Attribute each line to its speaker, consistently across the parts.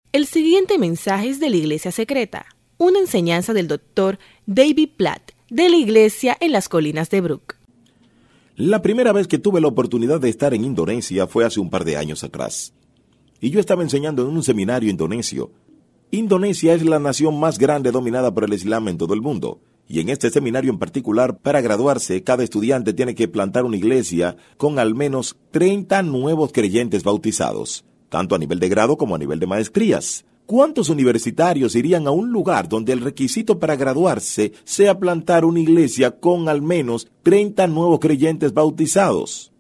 Speaker 1: El siguiente mensaje es de la Iglesia Secreta, una enseñanza del Dr. David Platt, de la Iglesia en las Colinas de Brook.
Speaker 2: La primera vez que tuve la oportunidad de estar en Indonesia fue hace un par de años atrás. Y yo estaba enseñando en un seminario indonesio. Indonesia es la nación más grande dominada por el Islam en todo el mundo. Y en este seminario en particular, para graduarse, cada estudiante tiene que plantar una iglesia con al menos 30 nuevos creyentes bautizados, tanto a nivel de grado como a nivel de maestrías. ¿Cuántos universitarios irían a un lugar donde el requisito para graduarse sea plantar una iglesia con al menos 30 nuevos creyentes bautizados?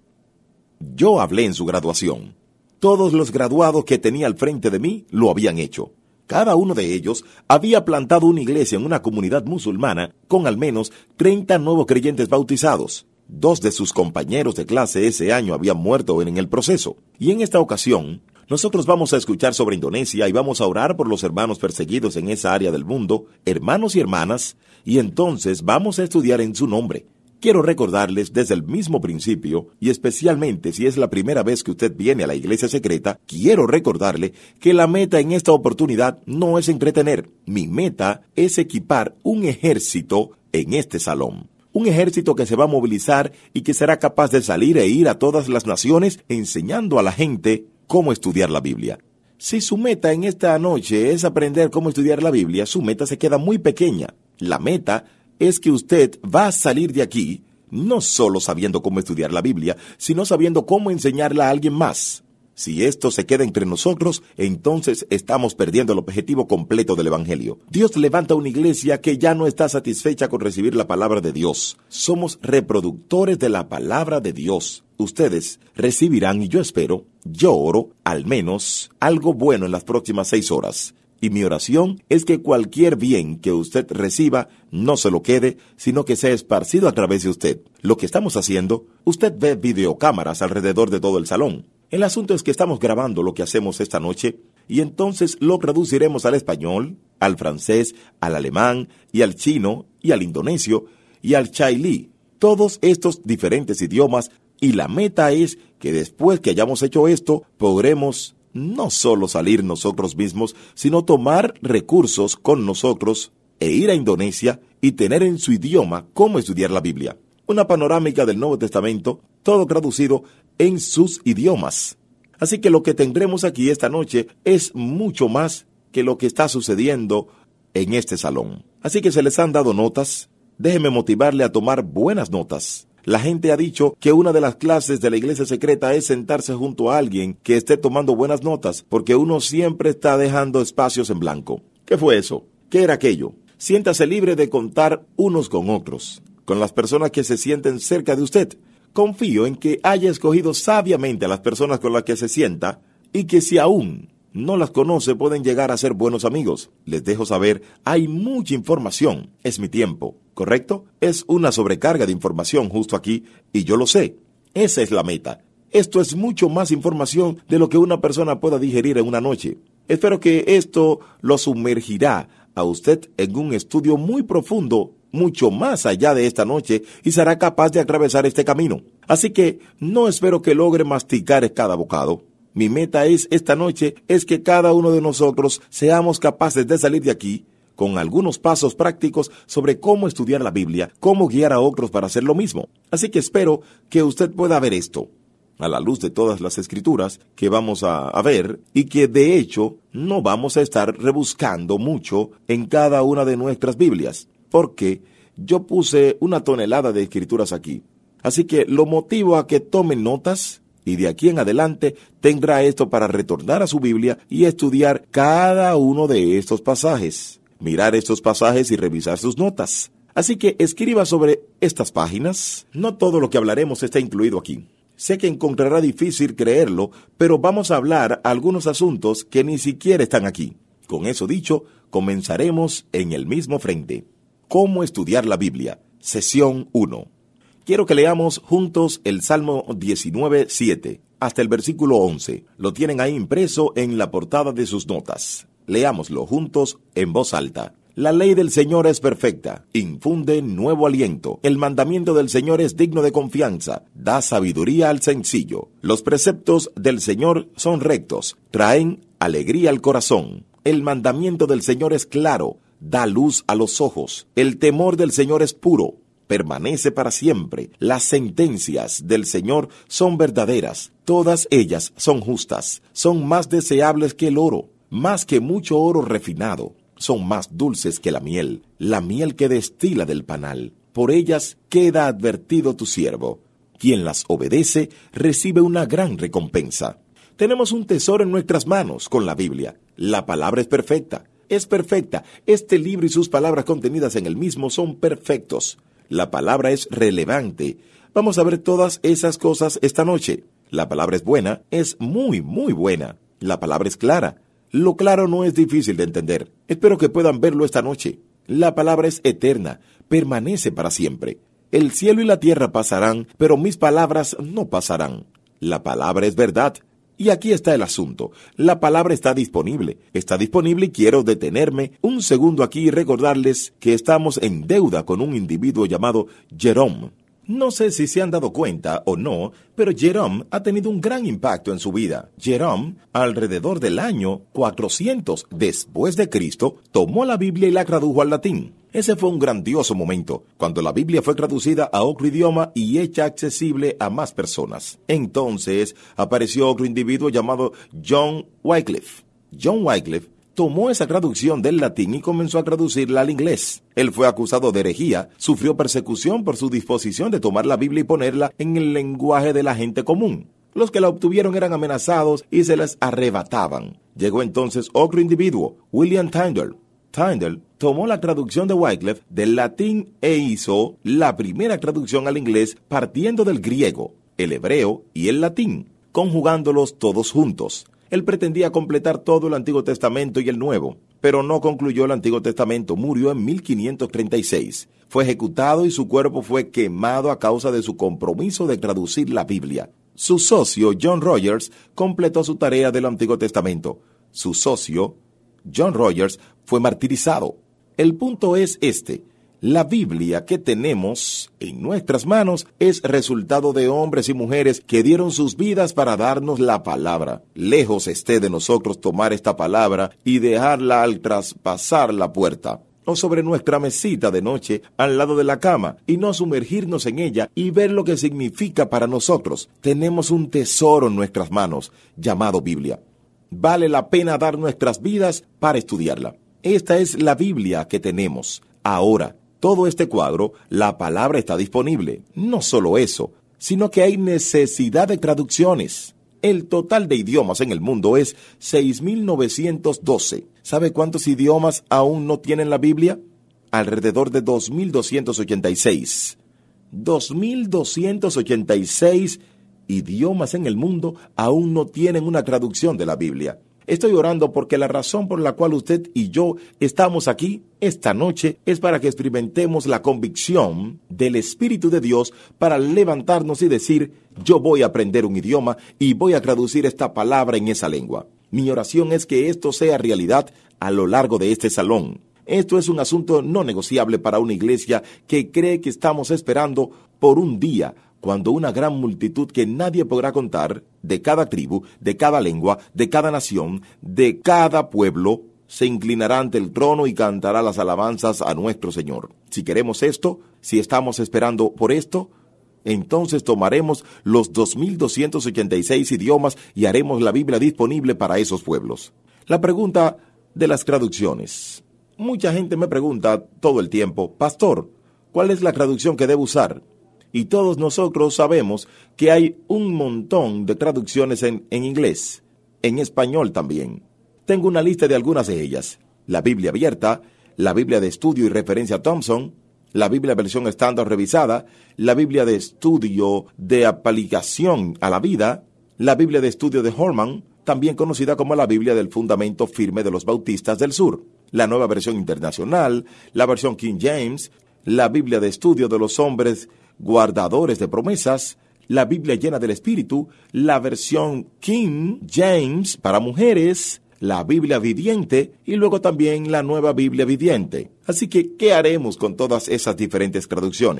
Speaker 2: Yo hablé en su graduación. Todos los graduados que tenía al frente de mí lo habían hecho. Cada uno de ellos había plantado una iglesia en una comunidad musulmana con al menos 30 nuevos creyentes bautizados. 2 de sus compañeros de clase ese año habían muerto en el proceso. Y en esta ocasión, nosotros vamos a escuchar sobre Indonesia y vamos a orar por los hermanos perseguidos en esa área del mundo, hermanos y hermanas, y entonces vamos a estudiar en su nombre. Quiero recordarles desde el mismo principio, y especialmente si es la primera vez que usted viene a la iglesia secreta, quiero recordarle que la meta en esta oportunidad no es entretener. Mi meta es equipar un ejército en este salón. Un ejército que se va a movilizar y que será capaz de salir e ir a todas las naciones enseñando a la gente cómo estudiar la Biblia. Si su meta en esta noche es aprender cómo estudiar la Biblia, su meta se queda muy pequeña. La meta es que usted va a salir de aquí no solo sabiendo cómo estudiar la Biblia, sino sabiendo cómo enseñarla a alguien más. Si esto se queda entre nosotros, entonces estamos perdiendo el objetivo completo del Evangelio. Dios levanta una iglesia que ya no está satisfecha con recibir la palabra de Dios. Somos reproductores de la palabra de Dios. Ustedes recibirán, y yo espero, yo oro, al menos, algo bueno en las próximas 6 horas. Y mi oración es que cualquier bien que usted reciba no se lo quede, sino que sea esparcido a través de usted. Lo que estamos haciendo, usted ve videocámaras alrededor de todo el salón. El asunto es que estamos grabando lo que hacemos esta noche y entonces lo traduciremos al español, al francés, al alemán y al chino y al indonesio y al chailí. Todos estos diferentes idiomas, y la meta es que después que hayamos hecho esto, podremos no solo salir nosotros mismos, sino tomar recursos con nosotros e ir a Indonesia y tener en su idioma cómo estudiar la Biblia. Una panorámica del Nuevo Testamento, todo traducido en sus idiomas. Así que lo que tendremos aquí esta noche es mucho más que lo que está sucediendo en este salón. Así que se les han dado notas. Déjeme motivarle a tomar buenas notas. La gente ha dicho que una de las clases de la iglesia secreta es sentarse junto a alguien que esté tomando buenas notas, porque uno siempre está dejando espacios en blanco. ¿Qué fue eso? ¿Qué era aquello? Siéntase libre de contar unos con otros, con las personas que se sienten cerca de usted. Confío en que haya escogido sabiamente a las personas con las que se sienta y que si aún no las conoce pueden llegar a ser buenos amigos. Les dejo saber, hay mucha información. Es mi tiempo, ¿correcto? Es una sobrecarga de información justo aquí y yo lo sé. Esa es la meta. Esto es mucho más información de lo que una persona pueda digerir en una noche. Espero que esto lo sumergirá a usted en un estudio muy profundo, mucho más allá de esta noche, y será capaz de atravesar este camino. Así que no espero que logre masticar cada bocado. Mi meta esta noche es que cada uno de nosotros seamos capaces de salir de aquí con algunos pasos prácticos sobre cómo estudiar la Biblia, cómo guiar a otros para hacer lo mismo. Así que espero que usted pueda ver esto a la luz de todas las escrituras que vamos a ver, y que de hecho no vamos a estar rebuscando mucho en cada una de nuestras Biblias, porque yo puse 1 tonelada de escrituras aquí. Así que lo motivo a que tomen notas, y de aquí en adelante tendrá esto para retornar a su Biblia y estudiar cada uno de estos pasajes, mirar estos pasajes y revisar sus notas. Así que escriba sobre estas páginas. No todo lo que hablaremos está incluido aquí. Sé que encontrará difícil creerlo, pero vamos a hablar algunos asuntos que ni siquiera están aquí. Con eso dicho, comenzaremos en el mismo frente. ¿Cómo estudiar la Biblia? Sesión 1. Quiero que leamos juntos el Salmo 19:7 hasta el versículo 11. Lo tienen ahí impreso en la portada de sus notas. Leámoslo juntos en voz alta. La ley del Señor es perfecta, infunde nuevo aliento. El mandamiento del Señor es digno de confianza, da sabiduría al sencillo. Los preceptos del Señor son rectos, traen alegría al corazón. El mandamiento del Señor es claro, da luz a los ojos. El temor del Señor es puro, permanece para siempre. Las sentencias del Señor son verdaderas, todas ellas son justas, son más deseables que el oro, más que mucho oro refinado, son más dulces que la miel que destila del panal. Por ellas queda advertido tu siervo. Quien las obedece recibe una gran recompensa. Tenemos un tesoro en nuestras manos con la Biblia. La palabra es perfecta. Este libro y sus palabras contenidas en el mismo son perfectos. La palabra es relevante. Vamos a ver todas esas cosas esta noche. La palabra es buena, es muy, muy buena. La palabra es clara. Lo claro no es difícil de entender. Espero que puedan verlo esta noche. La palabra es eterna, permanece para siempre. El cielo y la tierra pasarán, pero mis palabras no pasarán. La palabra es verdad. Y aquí está el asunto. La palabra está disponible y quiero detenerme un segundo aquí y recordarles que estamos en deuda con un individuo llamado Jerome. No sé si se han dado cuenta o no, pero Jerome ha tenido un gran impacto en su vida. Jerome, alrededor del año 400 después de Cristo, tomó la Biblia y la tradujo al latín. Ese fue un grandioso momento, cuando la Biblia fue traducida a otro idioma y hecha accesible a más personas. Entonces, apareció otro individuo llamado John Wycliffe. John Wycliffe tomó esa traducción del latín y comenzó a traducirla al inglés. Él fue acusado de herejía, sufrió persecución por su disposición de tomar la Biblia y ponerla en el lenguaje de la gente común. Los que la obtuvieron eran amenazados y se les arrebataban. Llegó entonces otro individuo, William Tyndale. Tyndale tomó la traducción de Wycliffe del latín e hizo la primera traducción al inglés partiendo del griego, el hebreo y el latín, conjugándolos todos juntos. Él pretendía completar todo el Antiguo Testamento y el Nuevo, pero no concluyó el Antiguo Testamento, murió en 1536. Fue ejecutado y su cuerpo fue quemado a causa de su compromiso de traducir la Biblia. Su socio, John Rogers, completó su tarea del Antiguo Testamento. Su socio, John Rogers, fue martirizado. El punto es este. La Biblia que tenemos en nuestras manos es resultado de hombres y mujeres que dieron sus vidas para darnos la palabra. Lejos esté de nosotros tomar esta palabra y dejarla al traspasar la puerta o sobre nuestra mesita de noche al lado de la cama y no sumergirnos en ella y ver lo que significa para nosotros. Tenemos un tesoro en nuestras manos llamado Biblia. Vale la pena dar nuestras vidas para estudiarla. Esta es la Biblia que tenemos ahora. Todo este cuadro, la palabra está disponible. No solo eso, sino que hay necesidad de traducciones. El total de idiomas en el mundo es 6.912. ¿Sabe cuántos idiomas aún no tienen la Biblia? Alrededor de 2.286. 2.286 idiomas en el mundo aún no tienen una traducción de la Biblia. Estoy orando porque la razón por la cual usted y yo estamos aquí esta noche es para que experimentemos la convicción del Espíritu de Dios para levantarnos y decir, yo voy a aprender un idioma y voy a traducir esta palabra en esa lengua. Mi oración es que esto sea realidad a lo largo de este salón. Esto es un asunto no negociable para una iglesia que cree que estamos esperando por un día, cuando una gran multitud que nadie podrá contar, de cada tribu, de cada lengua, de cada nación, de cada pueblo, se inclinará ante el trono y cantará las alabanzas a nuestro Señor. Si queremos esto, si estamos esperando por esto, entonces tomaremos los 2.286 idiomas y haremos la Biblia disponible para esos pueblos. La pregunta de las traducciones. Mucha gente me pregunta todo el tiempo, Pastor, ¿cuál es la traducción que debo usar? Y todos nosotros sabemos que hay un montón de traducciones en inglés, en español también. Tengo una lista de algunas de ellas. La Biblia abierta, la Biblia de estudio y referencia Thompson, la Biblia versión estándar revisada, la Biblia de estudio de aplicación a la vida, la Biblia de estudio de Horman, también conocida como la Biblia del fundamento firme de los bautistas del sur, la nueva versión internacional, la versión King James, la Biblia de estudio de los hombres guardadores de promesas, la Biblia llena del Espíritu, la versión King James para mujeres, la Biblia viviente y luego también la nueva Biblia viviente. Así que, ¿qué haremos con todas esas diferentes traducciones?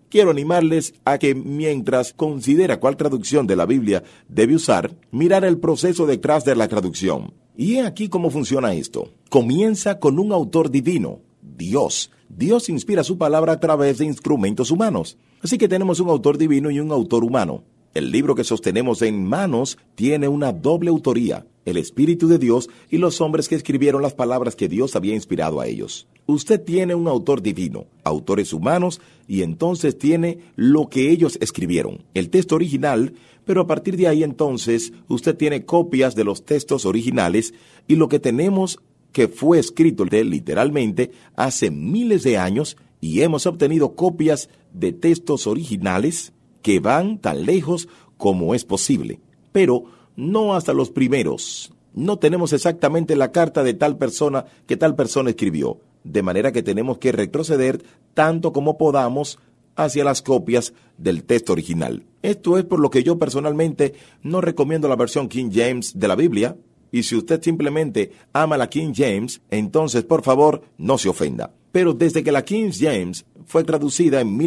Speaker 2: quiero animarles a que mientras considera cuál traducción de la Biblia debe usar, mirar el proceso detrás de la traducción. Y he aquí cómo funciona esto. Comienza con un autor divino, Dios. Dios inspira su palabra a través de instrumentos humanos. Así que tenemos un autor divino y un autor humano. El libro que sostenemos en manos tiene una doble autoría, el Espíritu de Dios y los hombres que escribieron las palabras que Dios había inspirado a ellos. Usted tiene un autor divino, autores humanos, y entonces tiene lo que ellos escribieron, el texto original, pero a partir de ahí entonces usted tiene copias de los textos originales y lo que tenemos que fue escrito literalmente hace miles de años y hemos obtenido copias de textos originales que van tan lejos como es posible, pero no hasta los primeros. No tenemos exactamente la carta de tal persona que tal persona escribió, de manera que tenemos que retroceder tanto como podamos hacia las copias del texto original. Esto es por lo que yo personalmente no recomiendo la versión King James de la Biblia, y si usted simplemente ama la King James, entonces por favor no se ofenda. Pero desde que la King James fue traducida en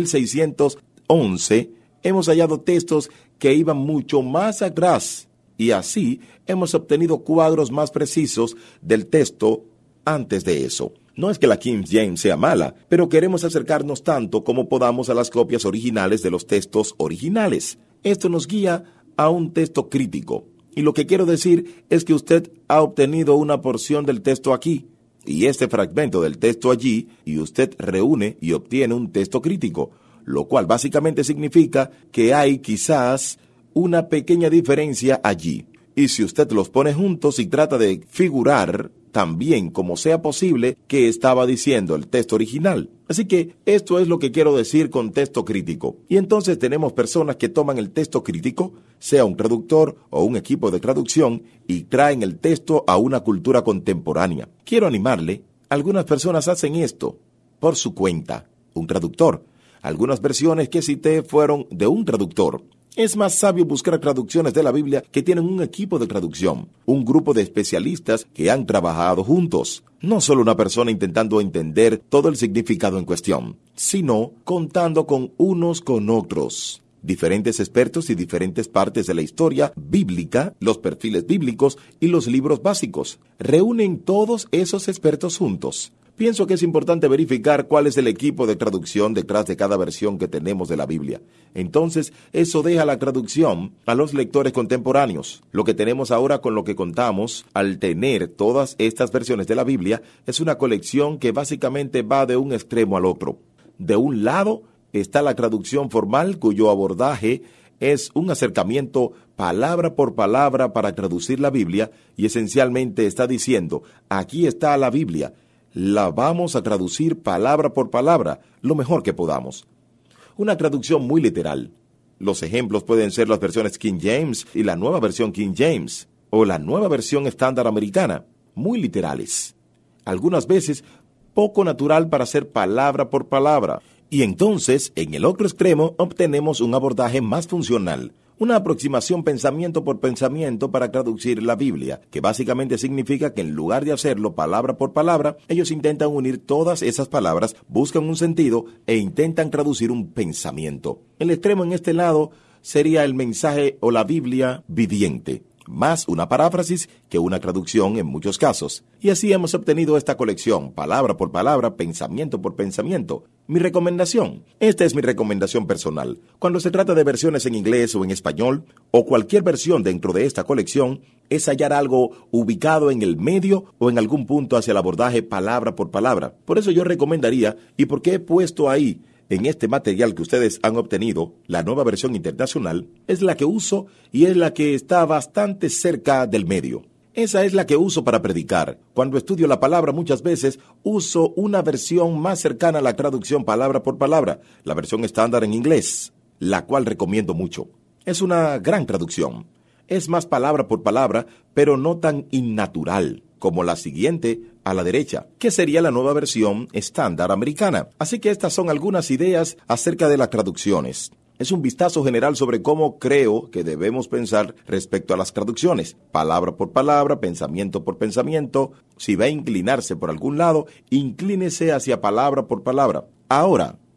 Speaker 2: 1611, hemos hallado textos que iban mucho más atrás, y así hemos obtenido cuadros más precisos del texto antes de eso. No es que la King James sea mala, pero queremos acercarnos tanto como podamos a las copias originales de los textos originales. Esto nos guía a un texto crítico. Y lo que quiero decir es que usted ha obtenido una porción del texto aquí, y este fragmento del texto allí, y usted reúne y obtiene un texto crítico, lo cual básicamente significa que hay quizás una pequeña diferencia allí. Y si usted los pone juntos y trata de figurar también como sea posible que estaba diciendo el texto original. Así que esto es lo que quiero decir con texto crítico. Y entonces tenemos personas que toman el texto crítico, sea un traductor o un equipo de traducción, y traen el texto a una cultura contemporánea. Quiero animarle, algunas personas hacen esto por su cuenta. Un traductor. Algunas versiones que cité fueron de un traductor. Es más sabio buscar traducciones de la Biblia que tienen un equipo de traducción, un grupo de especialistas que han trabajado juntos. No solo una persona intentando entender todo el significado en cuestión, sino contando con unos con otros. Diferentes expertos y diferentes partes de la historia bíblica, los perfiles bíblicos y los libros básicos. Reúnen todos esos expertos juntos. Pienso que es importante verificar cuál es el equipo de traducción detrás de cada versión que tenemos de la Biblia. Entonces, eso deja la traducción a los lectores contemporáneos. Lo que tenemos ahora con lo que contamos, al tener todas estas versiones de la Biblia, es una colección que básicamente va de un extremo al otro. De un lado está la traducción formal, cuyo abordaje es un acercamiento palabra por palabra para traducir la Biblia, y esencialmente está diciendo, aquí está la Biblia, la vamos a traducir palabra por palabra, lo mejor que podamos. Una traducción muy literal. Los ejemplos pueden ser las versiones King James y la nueva versión King James, o la nueva versión estándar americana, muy literales. Algunas veces poco natural para ser palabra por palabra. Y entonces, en el otro extremo, obtenemos un abordaje más funcional, una aproximación pensamiento por pensamiento para traducir la Biblia, que básicamente significa que en lugar de hacerlo palabra por palabra, ellos intentan unir todas esas palabras, buscan un sentido e intentan traducir un pensamiento. El extremo en este lado sería el mensaje o la Biblia viviente, más una paráfrasis que una traducción en muchos casos. Y así hemos obtenido esta colección, palabra por palabra, pensamiento por pensamiento. Mi recomendación, esta es mi recomendación personal. Cuando se trata de versiones en inglés o en español, o cualquier versión dentro de esta colección, es hallar algo ubicado en el medio o en algún punto hacia el abordaje palabra por palabra. Por eso yo recomendaría, y porque he puesto ahí, en este material que ustedes han obtenido, la nueva versión internacional, es la que uso y es la que está bastante cerca del medio. Esa es la que uso para predicar. Cuando estudio la palabra muchas veces uso una versión más cercana a la traducción palabra por palabra, la versión estándar en inglés, la cual recomiendo mucho. Es una gran traducción. Es más palabra por palabra, pero no tan innatural como la siguiente a la derecha, que sería la nueva versión estándar americana. Así que estas son algunas ideas acerca de las traducciones. Es un vistazo general sobre cómo creo que debemos pensar respecto a las traducciones. Palabra por palabra, pensamiento por pensamiento. Si va a inclinarse por algún lado, inclínese hacia palabra por palabra. Ahora,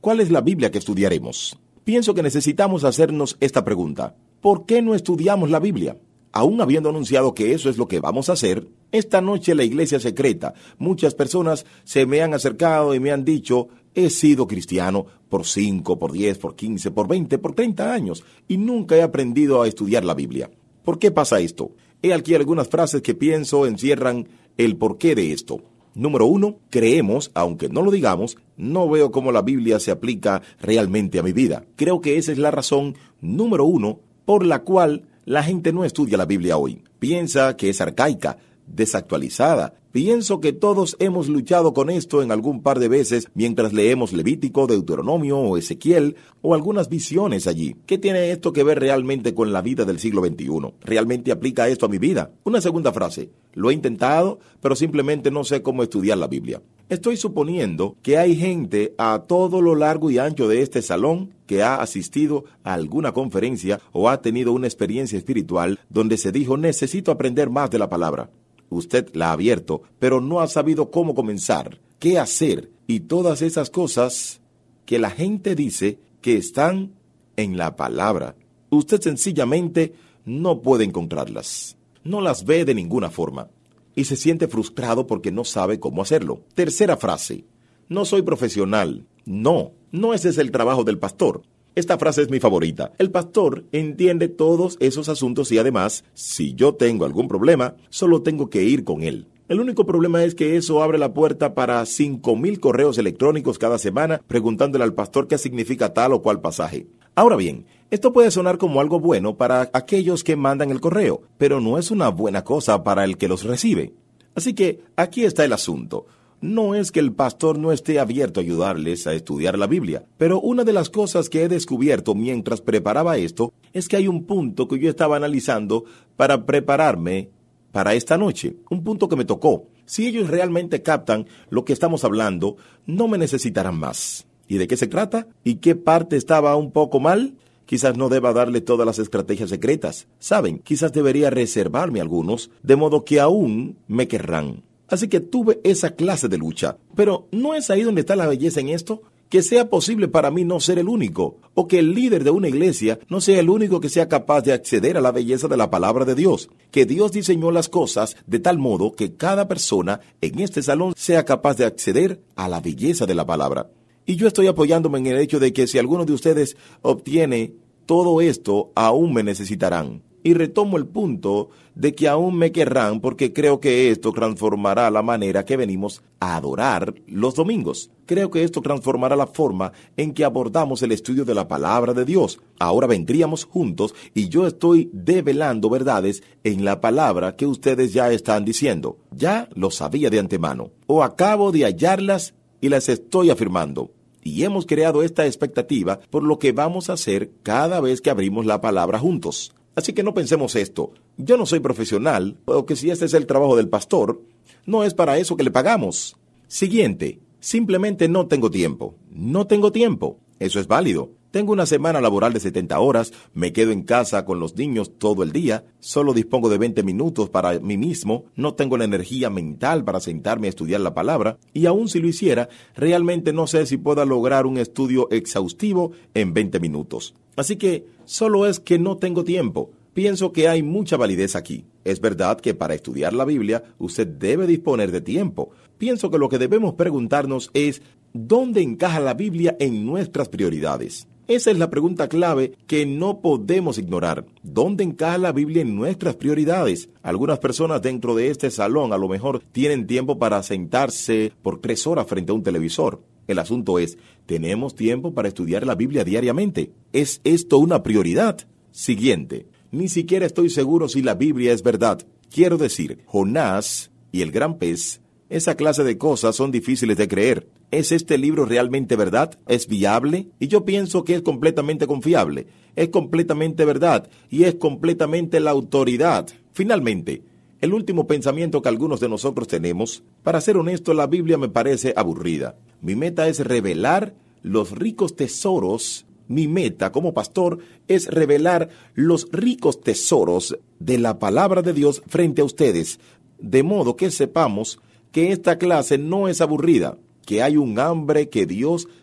Speaker 2: ¿cuál es la Biblia que estudiaremos? Pienso que necesitamos hacernos esta pregunta. ¿Por qué no estudiamos la Biblia? Aún habiendo anunciado que eso es lo que vamos a hacer, esta noche en la iglesia secreta, muchas personas se me han acercado y me han dicho, he sido cristiano por 5, por 10, por 15, por 20, por 30 años y nunca he aprendido a estudiar la Biblia. ¿Por qué pasa esto? He aquí algunas frases que pienso encierran el porqué de esto. Número 1, creemos, aunque no lo digamos, no veo cómo la Biblia se aplica realmente a mi vida. Creo que esa es la razón número 1 por la cual la gente no estudia la Biblia hoy. Piensa que es arcaica, desactualizada. Pienso que todos hemos luchado con esto en algún par de veces mientras leemos Levítico, Deuteronomio o Ezequiel o algunas visiones allí. ¿Qué tiene esto que ver realmente con la vida del siglo XXI? ¿Realmente aplica esto a mi vida? Una segunda frase. Lo he intentado, pero simplemente no sé cómo estudiar la Biblia. Estoy suponiendo que hay gente a todo lo largo y ancho de este salón que ha asistido a alguna conferencia o ha tenido una experiencia espiritual donde se dijo necesito aprender más de la palabra. Usted la ha abierto, pero no ha sabido cómo comenzar, qué hacer y todas esas cosas que la gente dice que están en la palabra. Usted sencillamente no puede encontrarlas. No las ve de ninguna forma. Y se siente frustrado porque no sabe cómo hacerlo. Tercera frase. No soy profesional. No ese es el trabajo del pastor. Esta frase es mi favorita. El pastor entiende todos esos asuntos y además, si yo tengo algún problema, solo tengo que ir con él. El único problema es que eso abre la puerta para 5,000 correos electrónicos cada semana preguntándole al pastor qué significa tal o cual pasaje. Ahora bien, esto puede sonar como algo bueno para aquellos que mandan el correo, pero no es una buena cosa para el que los recibe. Así que aquí está el asunto. No es que el pastor no esté abierto a ayudarles a estudiar la Biblia, pero una de las cosas que he descubierto mientras preparaba esto es que hay un punto que yo estaba analizando para prepararme para esta noche, un punto que me tocó. Si ellos realmente captan lo que estamos hablando, no me necesitarán más. ¿Y de qué se trata? ¿Y qué parte estaba un poco mal? Quizás no deba darle todas las estrategias secretas. ¿Saben? Quizás debería reservarme algunos, de modo que aún me querrán. Así que tuve esa clase de lucha. Pero ¿no es ahí donde está la belleza en esto? Que sea posible para mí no ser el único, o que el líder de una iglesia no sea el único que sea capaz de acceder a la belleza de la palabra de Dios. Que Dios diseñó las cosas de tal modo que cada persona en este salón sea capaz de acceder a la belleza de la palabra. Y yo estoy apoyándome en el hecho de que si alguno de ustedes obtiene todo esto, aún me necesitarán. Y retomo el punto de que aún me querrán porque creo que esto transformará la manera que venimos a adorar los domingos. Creo que esto transformará la forma en que abordamos el estudio de la palabra de Dios. Ahora vendríamos juntos y yo estoy develando verdades en la palabra que ustedes ya están diciendo. Ya lo sabía de antemano. O acabo de hallarlas y las estoy afirmando. Y hemos creado esta expectativa por lo que vamos a hacer cada vez que abrimos la palabra juntos. Así que no pensemos esto. Yo no soy profesional, o que si este es el trabajo del pastor, no es para eso que le pagamos. Siguiente, simplemente no tengo tiempo. No tengo tiempo. Eso es válido. Tengo una semana laboral de 70 horas, me quedo en casa con los niños todo el día, solo dispongo de 20 minutos para mí mismo, no tengo la energía mental para sentarme a estudiar la palabra, y aun si lo hiciera, realmente no sé si pueda lograr un estudio exhaustivo en 20 minutos. Así que solo es que no tengo tiempo. Pienso que hay mucha validez aquí. Es verdad que para estudiar la Biblia usted debe disponer de tiempo. Pienso que lo que debemos preguntarnos es ¿dónde encaja la Biblia en nuestras prioridades? Esa es la pregunta clave que no podemos ignorar. ¿Dónde encaja la Biblia en nuestras prioridades? Algunas personas dentro de este salón a lo mejor tienen tiempo para sentarse por 3 horas frente a un televisor. El asunto es, ¿tenemos tiempo para estudiar la Biblia diariamente? ¿Es esto una prioridad? Siguiente, ni siquiera estoy seguro si la Biblia es verdad. Quiero decir, Jonás y el gran pez, esa clase de cosas son difíciles de creer. ¿Es este libro realmente verdad? ¿Es viable? Y yo pienso que es completamente confiable. Es completamente verdad y es completamente la autoridad. Finalmente, el último pensamiento que algunos de nosotros tenemos, para ser honesto, la Biblia me parece aburrida. Mi meta es revelar los ricos tesoros. Mi meta como pastor es revelar los ricos tesoros de la palabra de Dios frente a ustedes, de modo que sepamos que esta clase no es aburrida, que hay un hambre que Dios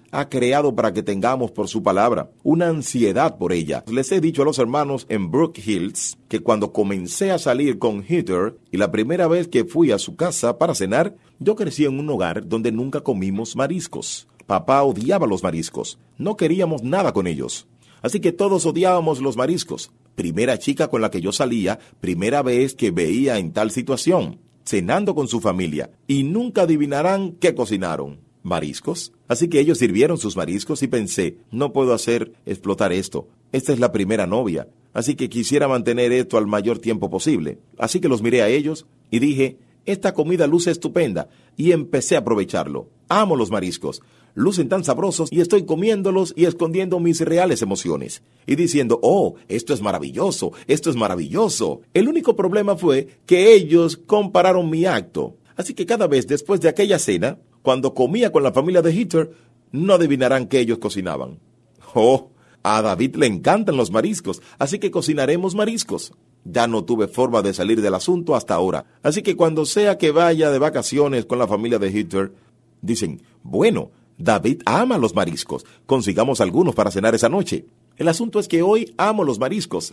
Speaker 2: ha creado para que tengamos por su palabra, una ansiedad por ella. Les he dicho a los hermanos en Brook Hills que cuando comencé a salir con Heather y la primera vez que fui a su casa para cenar, yo crecí en un hogar donde nunca comimos mariscos. Papá odiaba los mariscos, no queríamos nada con ellos. Así que todos odiábamos los mariscos. Primera chica con la que yo salía, primera vez que veía en tal situación, cenando con su familia, y nunca adivinarán qué cocinaron. ¿Mariscos? Así que ellos sirvieron sus mariscos y pensé, no puedo hacer explotar esto. Esta es la primera novia, así que quisiera mantener esto al mayor tiempo posible. Así que los miré a ellos y dije, esta comida luce estupenda, y empecé a aprovecharlo. Amo los mariscos. Lucen tan sabrosos y estoy comiéndolos y escondiendo mis reales emociones. Y diciendo, oh, esto es maravilloso, esto es maravilloso. El único problema fue que ellos compararon mi acto. Así que cada vez después de aquella cena, cuando comía con la familia de Heather, no adivinarán qué ellos cocinaban. Oh, a David le encantan los mariscos, así que cocinaremos mariscos. Ya no tuve forma de salir del asunto hasta ahora. Así que cuando sea que vaya de vacaciones con la familia de Heather, dicen, bueno, David ama los mariscos, consigamos algunos para cenar esa noche. El asunto es que hoy amo los mariscos.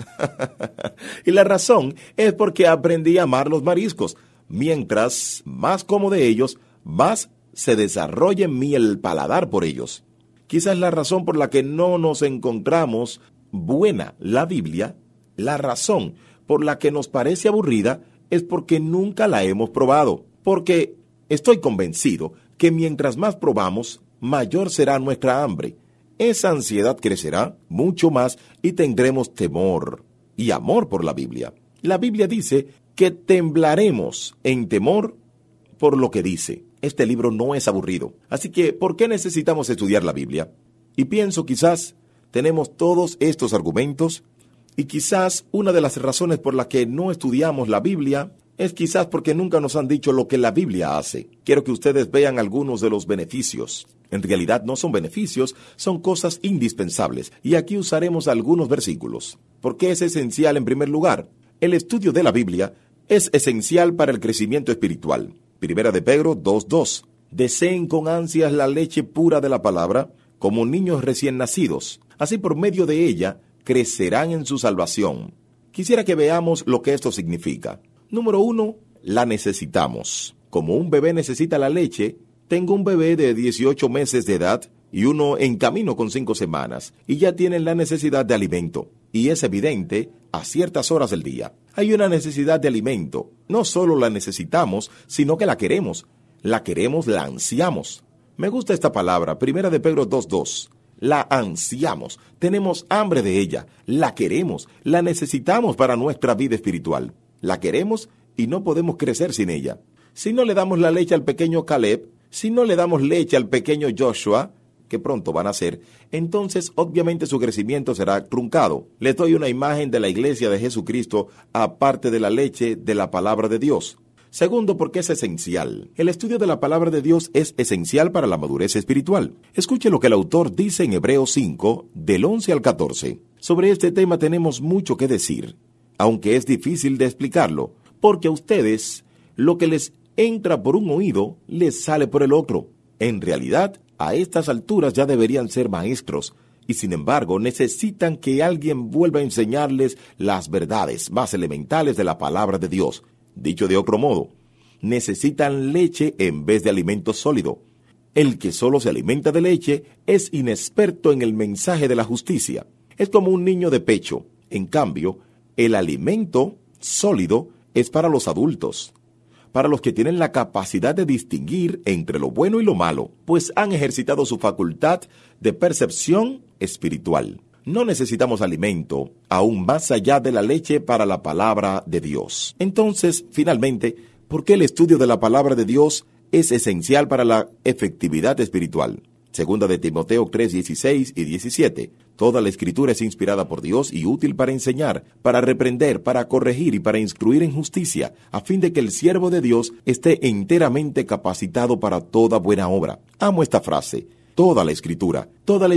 Speaker 2: Y la razón es porque aprendí a amar los mariscos. Mientras más como de ellos, más se desarrolla en mí el paladar por ellos. Quizás la razón por la que no nos encontramos buena la Biblia, la razón por la que nos parece aburrida, es porque nunca la hemos probado. Porque estoy convencido que mientras más probamos, mayor será nuestra hambre. Esa ansiedad crecerá mucho más y tendremos temor y amor por la Biblia. La Biblia dice que temblaremos en temor por lo que dice. Este libro no es aburrido. Así que, ¿por qué necesitamos estudiar la Biblia? Y pienso quizás tenemos todos estos argumentos y quizás una de las razones por las que no estudiamos la Biblia es quizás porque nunca nos han dicho lo que la Biblia hace. Quiero que ustedes vean algunos de los beneficios. En realidad no son beneficios, son cosas indispensables. Y aquí usaremos algunos versículos. ¿Por qué es esencial en primer lugar? El estudio de la Biblia es esencial para el crecimiento espiritual. Primera de Pedro 2:2. Deseen con ansias la leche pura de la palabra, como niños recién nacidos. Así por medio de ella crecerán en su salvación. Quisiera que veamos lo que esto significa. Número 1, la necesitamos. Como un bebé necesita la leche, tengo un bebé de 18 meses de edad y uno en camino con 5 semanas, y ya tienen la necesidad de alimento. Y es evidente a ciertas horas del día. Hay una necesidad de alimento. No solo la necesitamos, sino que la queremos. La queremos, la ansiamos. Me gusta esta palabra, Primera de Pedro 2:2. La ansiamos, tenemos hambre de ella, la queremos, la necesitamos para nuestra vida espiritual. La queremos y no podemos crecer sin ella. Si no le damos la leche al pequeño Caleb, si no le damos leche al pequeño Joshua, que pronto van a ser, entonces obviamente su crecimiento será truncado. Les doy una imagen de la iglesia de Jesucristo aparte de la leche de la palabra de Dios. Segundo, porque es esencial. El estudio de la palabra de Dios es esencial para la madurez espiritual. Escuche lo que el autor dice en Hebreos 5, del 11 al 14. Sobre este tema tenemos mucho que decir, aunque es difícil de explicarlo, porque a ustedes lo que les entra por un oído les sale por el otro. En realidad, a estas alturas ya deberían ser maestros, y sin embargo necesitan que alguien vuelva a enseñarles las verdades más elementales de la palabra de Dios. Dicho de otro modo, necesitan leche en vez de alimento sólido. El que solo se alimenta de leche es inexperto en el mensaje de la justicia. Es como un niño de pecho. En cambio, el alimento sólido es para los adultos, para los que tienen la capacidad de distinguir entre lo bueno y lo malo, pues han ejercitado su facultad de percepción espiritual. No necesitamos alimento, aún más allá de la leche, para la palabra de Dios. Entonces, finalmente, ¿por qué el estudio de la palabra de Dios es esencial para la efectividad espiritual? Segunda de Timoteo 3:16 y 17. Toda la Escritura es inspirada por Dios y útil para enseñar, para reprender, para corregir y para instruir en justicia, a fin de que el siervo de Dios esté enteramente capacitado para toda buena obra. Amo esta frase. Toda la Escritura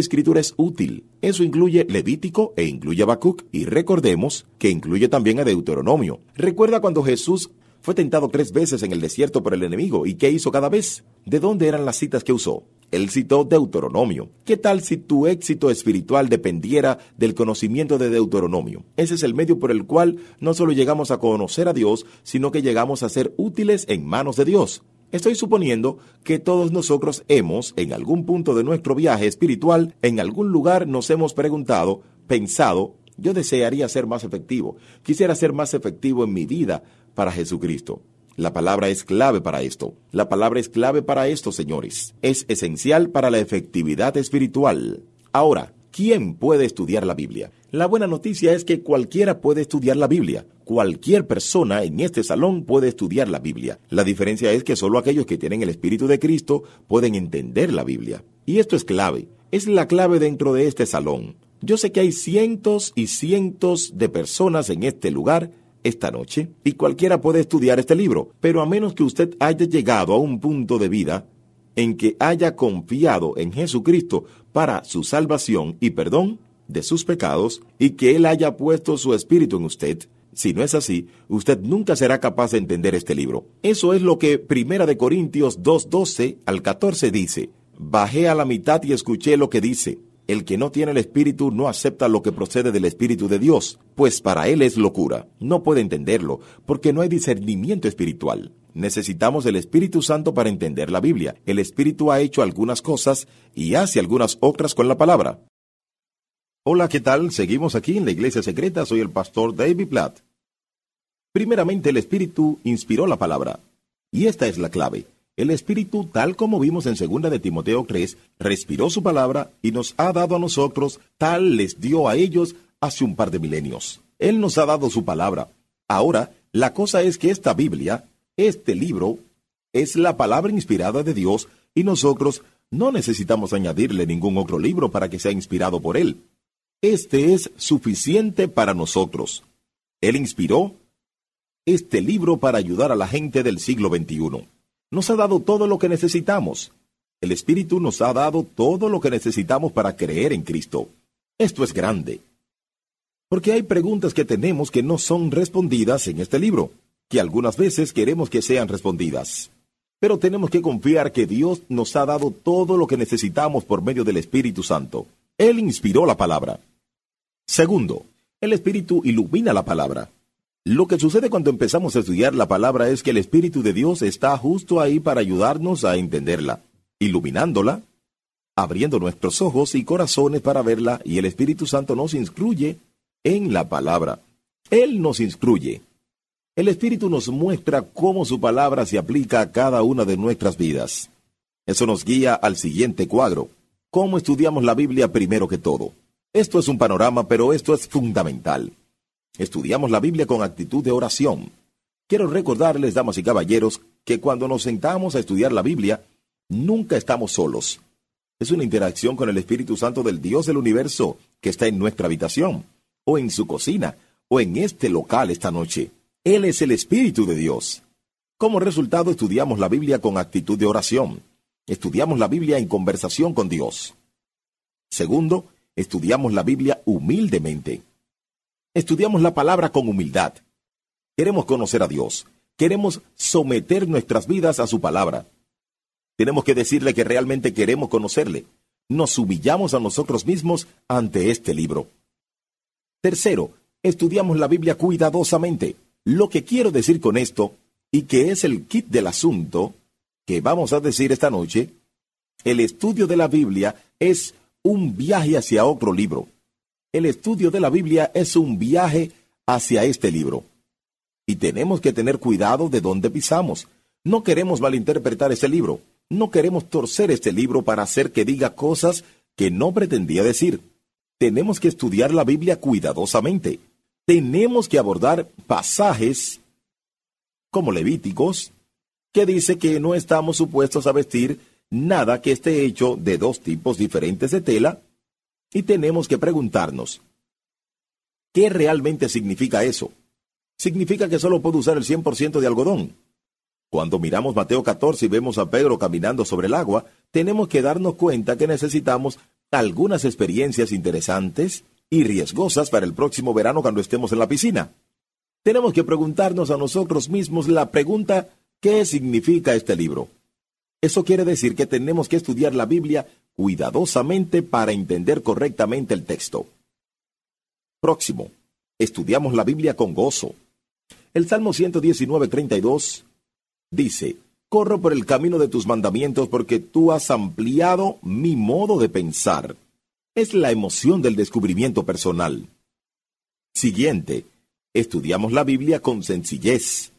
Speaker 2: es útil. Eso incluye Levítico e incluye Habacuc, y recordemos que incluye también a Deuteronomio. ¿Recuerda cuando Jesús fue tentado 3 veces en el desierto por el enemigo? ¿Y qué hizo cada vez? ¿De dónde eran las citas que usó? Él citó Deuteronomio. ¿Qué tal si tu éxito espiritual dependiera del conocimiento de Deuteronomio? Ese es el medio por el cual no solo llegamos a conocer a Dios, sino que llegamos a ser útiles en manos de Dios. Estoy suponiendo que todos nosotros hemos, en algún punto de nuestro viaje espiritual, en algún lugar nos hemos pensado, yo desearía ser más efectivo, quisiera ser más efectivo en mi vida para Jesucristo. La palabra es clave para esto. La palabra es clave para esto, señores. Es esencial para la efectividad espiritual. Ahora, ¿quién puede estudiar la Biblia? La buena noticia es que cualquiera puede estudiar la Biblia. Cualquier persona en este salón puede estudiar la Biblia. La diferencia es que solo aquellos que tienen el Espíritu de Cristo pueden entender la Biblia. Y esto es clave. Es la clave dentro de este salón. Yo sé que hay cientos y cientos de personas en este lugar esta noche, y cualquiera puede estudiar este libro, pero a menos que usted haya llegado a un punto de vida en que haya confiado en Jesucristo para su salvación y perdón de sus pecados, y que Él haya puesto su espíritu en usted, si no es así, usted nunca será capaz de entender este libro. Eso es lo que 1 Corintios 2:12 al 14 dice. Bajé a la mitad y escuché lo que dice. El que no tiene el Espíritu no acepta lo que procede del Espíritu de Dios, pues para él es locura. No puede entenderlo, porque no hay discernimiento espiritual. Necesitamos el Espíritu Santo para entender la Biblia. El Espíritu ha hecho algunas cosas y hace algunas otras con la palabra. Hola, ¿qué tal? Seguimos aquí en la Iglesia Secreta. Soy el pastor David Platt. Primeramente, el Espíritu inspiró la palabra. Y esta es la clave. El Espíritu, tal como vimos en 2 de Timoteo 3, respiró su palabra y nos ha dado a nosotros, tal les dio a ellos hace un par de milenios. Él nos ha dado su palabra. Ahora, la cosa es que esta Biblia, este libro, es la palabra inspirada de Dios y nosotros no necesitamos añadirle ningún otro libro para que sea inspirado por Él. Este es suficiente para nosotros. Él inspiró este libro para ayudar a la gente del siglo XXI. Nos ha dado todo lo que necesitamos. El Espíritu nos ha dado todo lo que necesitamos para creer en Cristo. Esto es grande. Porque hay preguntas que tenemos que no son respondidas en este libro, que algunas veces queremos que sean respondidas. Pero tenemos que confiar que Dios nos ha dado todo lo que necesitamos por medio del Espíritu Santo. Él inspiró la palabra. Segundo, el Espíritu ilumina la palabra. Lo que sucede cuando empezamos a estudiar la palabra es que el Espíritu de Dios está justo ahí para ayudarnos a entenderla, iluminándola, abriendo nuestros ojos y corazones para verla, y el Espíritu Santo nos instruye en la palabra. Él nos instruye. El Espíritu nos muestra cómo su palabra se aplica a cada una de nuestras vidas. Eso nos guía al siguiente cuadro. ¿Cómo estudiamos la Biblia primero que todo? Esto es un panorama, pero esto es fundamental. Estudiamos la Biblia con actitud de oración. Quiero recordarles, damas y caballeros, que cuando nos sentamos a estudiar la Biblia, nunca estamos solos. Es una interacción con el Espíritu Santo del Dios del universo que está en nuestra habitación, o en su cocina, o en este local esta noche. Él es el Espíritu de Dios. Como resultado, estudiamos la Biblia con actitud de oración. Estudiamos la Biblia en conversación con Dios. Segundo, estudiamos la Biblia humildemente. Estudiamos la palabra con humildad. Queremos conocer a Dios. Queremos someter nuestras vidas a su palabra. Tenemos que decirle que realmente queremos conocerle. Nos humillamos a nosotros mismos ante este libro. Tercero, estudiamos la Biblia cuidadosamente. Lo que quiero decir con esto, y que es el kit del asunto que vamos a decir esta noche, el estudio de la Biblia es un viaje hacia otro libro. El estudio de la Biblia es un viaje hacia este libro. Y tenemos que tener cuidado de dónde pisamos. No queremos malinterpretar este libro. No queremos torcer este libro para hacer que diga cosas que no pretendía decir. Tenemos que estudiar la Biblia cuidadosamente. Tenemos que abordar pasajes como Levíticos, que dice que no estamos supuestos a vestir nada que esté hecho de dos tipos diferentes de tela. Y tenemos que preguntarnos, ¿qué realmente significa eso? ¿Significa que solo puedo usar el 100% de algodón? Cuando miramos Mateo 14 y vemos a Pedro caminando sobre el agua, tenemos que darnos cuenta que necesitamos algunas experiencias interesantes y riesgosas para el próximo verano cuando estemos en la piscina. Tenemos que preguntarnos a nosotros mismos la pregunta, ¿qué significa este libro? Eso quiere decir que tenemos que estudiar la Biblia cuidadosamente para entender correctamente el texto. Próximo, estudiamos la Biblia con gozo. El Salmo 119:32 dice: corro por el camino de tus mandamientos porque tú has ampliado mi modo de pensar. Es la emoción del descubrimiento personal. Siguiente, estudiamos la Biblia con sencillez.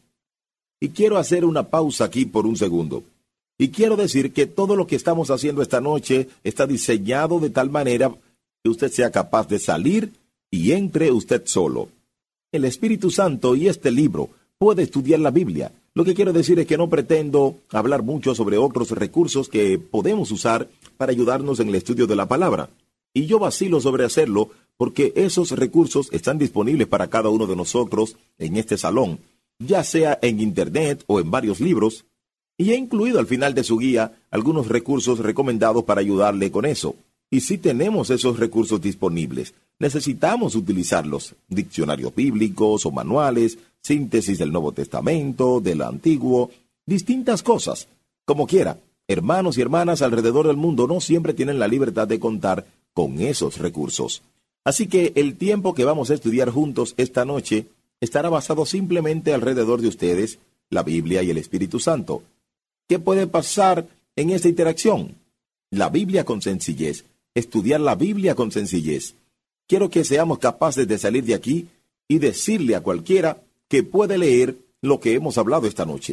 Speaker 2: Y quiero hacer una pausa aquí por un segundo. Y quiero decir que todo lo que estamos haciendo esta noche está diseñado de tal manera que usted sea capaz de salir y entre usted solo. El Espíritu Santo y este libro puede estudiar la Biblia. Lo que quiero decir es que no pretendo hablar mucho sobre otros recursos que podemos usar para ayudarnos en el estudio de la palabra. Y yo vacilo sobre hacerlo porque esos recursos están disponibles para cada uno de nosotros en este salón, ya sea en Internet o en varios libros, y he incluido al final de su guía algunos recursos recomendados para ayudarle con eso. Y si tenemos esos recursos disponibles, necesitamos utilizarlos: diccionarios bíblicos o manuales, síntesis del Nuevo Testamento, del Antiguo, distintas cosas. Como quiera, hermanos y hermanas alrededor del mundo no siempre tienen la libertad de contar con esos recursos. Así que el tiempo que vamos a estudiar juntos esta noche estará basado simplemente alrededor de ustedes, la Biblia y el Espíritu Santo. ¿Qué puede pasar en esta interacción? La Biblia con sencillez. Estudiar la Biblia con sencillez. Quiero que seamos capaces de salir de aquí y decirle a cualquiera que puede leer lo que hemos hablado esta noche.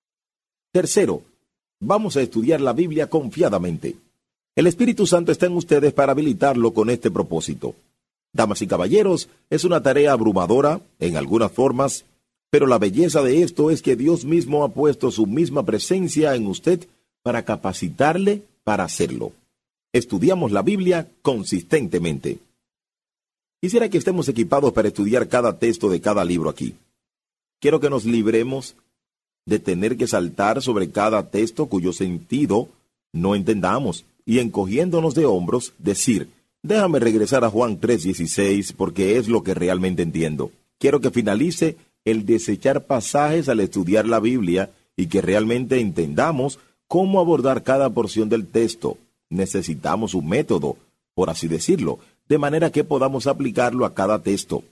Speaker 2: Tercero, vamos a estudiar la Biblia confiadamente. El Espíritu Santo está en ustedes para habilitarlo con este propósito. Damas y caballeros, es una tarea abrumadora en algunas formas, pero la belleza de esto es que Dios mismo ha puesto su misma presencia en usted para capacitarle para hacerlo. Estudiamos la Biblia consistentemente. Quisiera que estemos equipados para estudiar cada texto de cada libro aquí. Quiero que nos libremos de tener que saltar sobre cada texto cuyo sentido no entendamos y, encogiéndonos de hombros, decir: déjame regresar a Juan 3:16 porque es lo que realmente entiendo. Quiero que finalice el desechar pasajes al estudiar la Biblia y que realmente entendamos cómo abordar cada porción del texto. Necesitamos un método, por así decirlo, de manera que podamos aplicarlo a cada texto.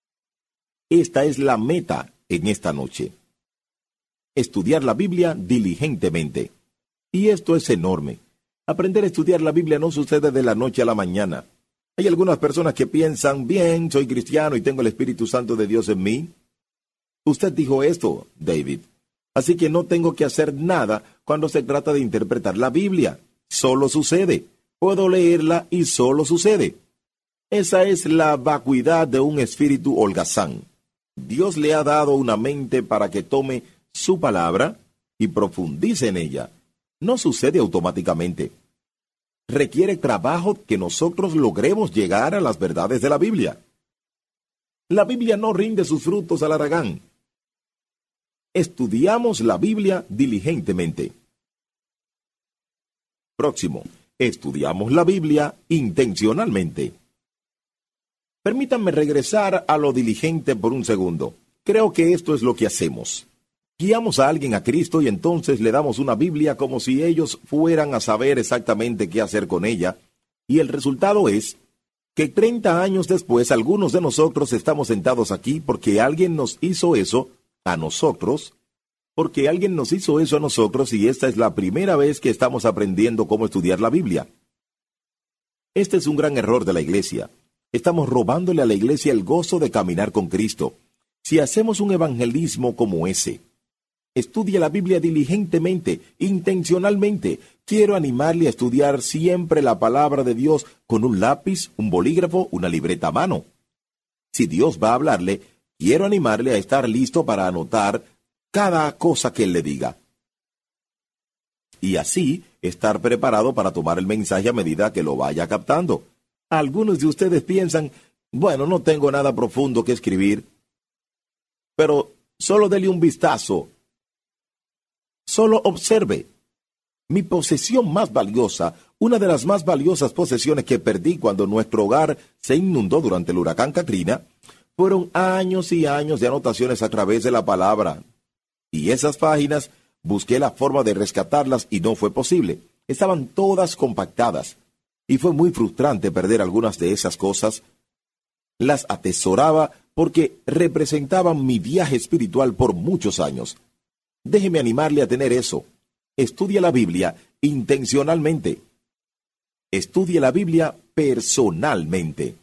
Speaker 2: Esta es la meta en esta noche. Estudiar la Biblia diligentemente. Y esto es enorme. Aprender a estudiar la Biblia no sucede de la noche a la mañana. Hay algunas personas que piensan: bien, soy cristiano y tengo el Espíritu Santo de Dios en mí. Usted dijo esto, David. Así que no tengo que hacer nada cuando se trata de interpretar la Biblia. Solo sucede. Puedo leerla y solo sucede. Esa es la vacuidad de un espíritu holgazán. Dios le ha dado una mente para que tome su palabra y profundice en ella. No sucede automáticamente. Requiere trabajo que nosotros logremos llegar a las verdades de la Biblia. La Biblia no rinde sus frutos al haragán. Estudiamos la Biblia diligentemente. Próximo, estudiamos la Biblia intencionalmente. Permítanme regresar a lo diligente por un segundo. Creo que esto es lo que hacemos. Guiamos a alguien a Cristo y entonces le damos una Biblia como si ellos fueran a saber exactamente qué hacer con ella, y el resultado es que 30 años después algunos de nosotros estamos sentados aquí porque alguien nos hizo eso a nosotros, y esta es la primera vez que estamos aprendiendo cómo estudiar la Biblia. Este es un gran error de la iglesia. Estamos robándole a la iglesia el gozo de caminar con Cristo. Si hacemos un evangelismo como ese, estudie la Biblia diligentemente, intencionalmente. Quiero animarle a estudiar siempre la palabra de Dios con un lápiz, un bolígrafo, una libreta a mano. Si Dios va a hablarle, quiero animarle a estar listo para anotar cada cosa que Él le diga. Y así, estar preparado para tomar el mensaje a medida que lo vaya captando. Algunos de ustedes piensan: bueno, no tengo nada profundo que escribir. Pero solo dele un vistazo. Solo observe. Mi posesión más valiosa, una de las más valiosas posesiones que perdí cuando nuestro hogar se inundó durante el huracán Katrina, fueron años y años de anotaciones a través de la palabra. Y esas páginas Busqué la forma de rescatarlas y no fue posible. Estaban todas compactadas. Y fue muy frustrante perder algunas de esas cosas. Las atesoraba porque representaban mi viaje espiritual por muchos años. Déjeme animarle a tener eso. Estudie la Biblia intencionalmente. Estudie la Biblia personalmente.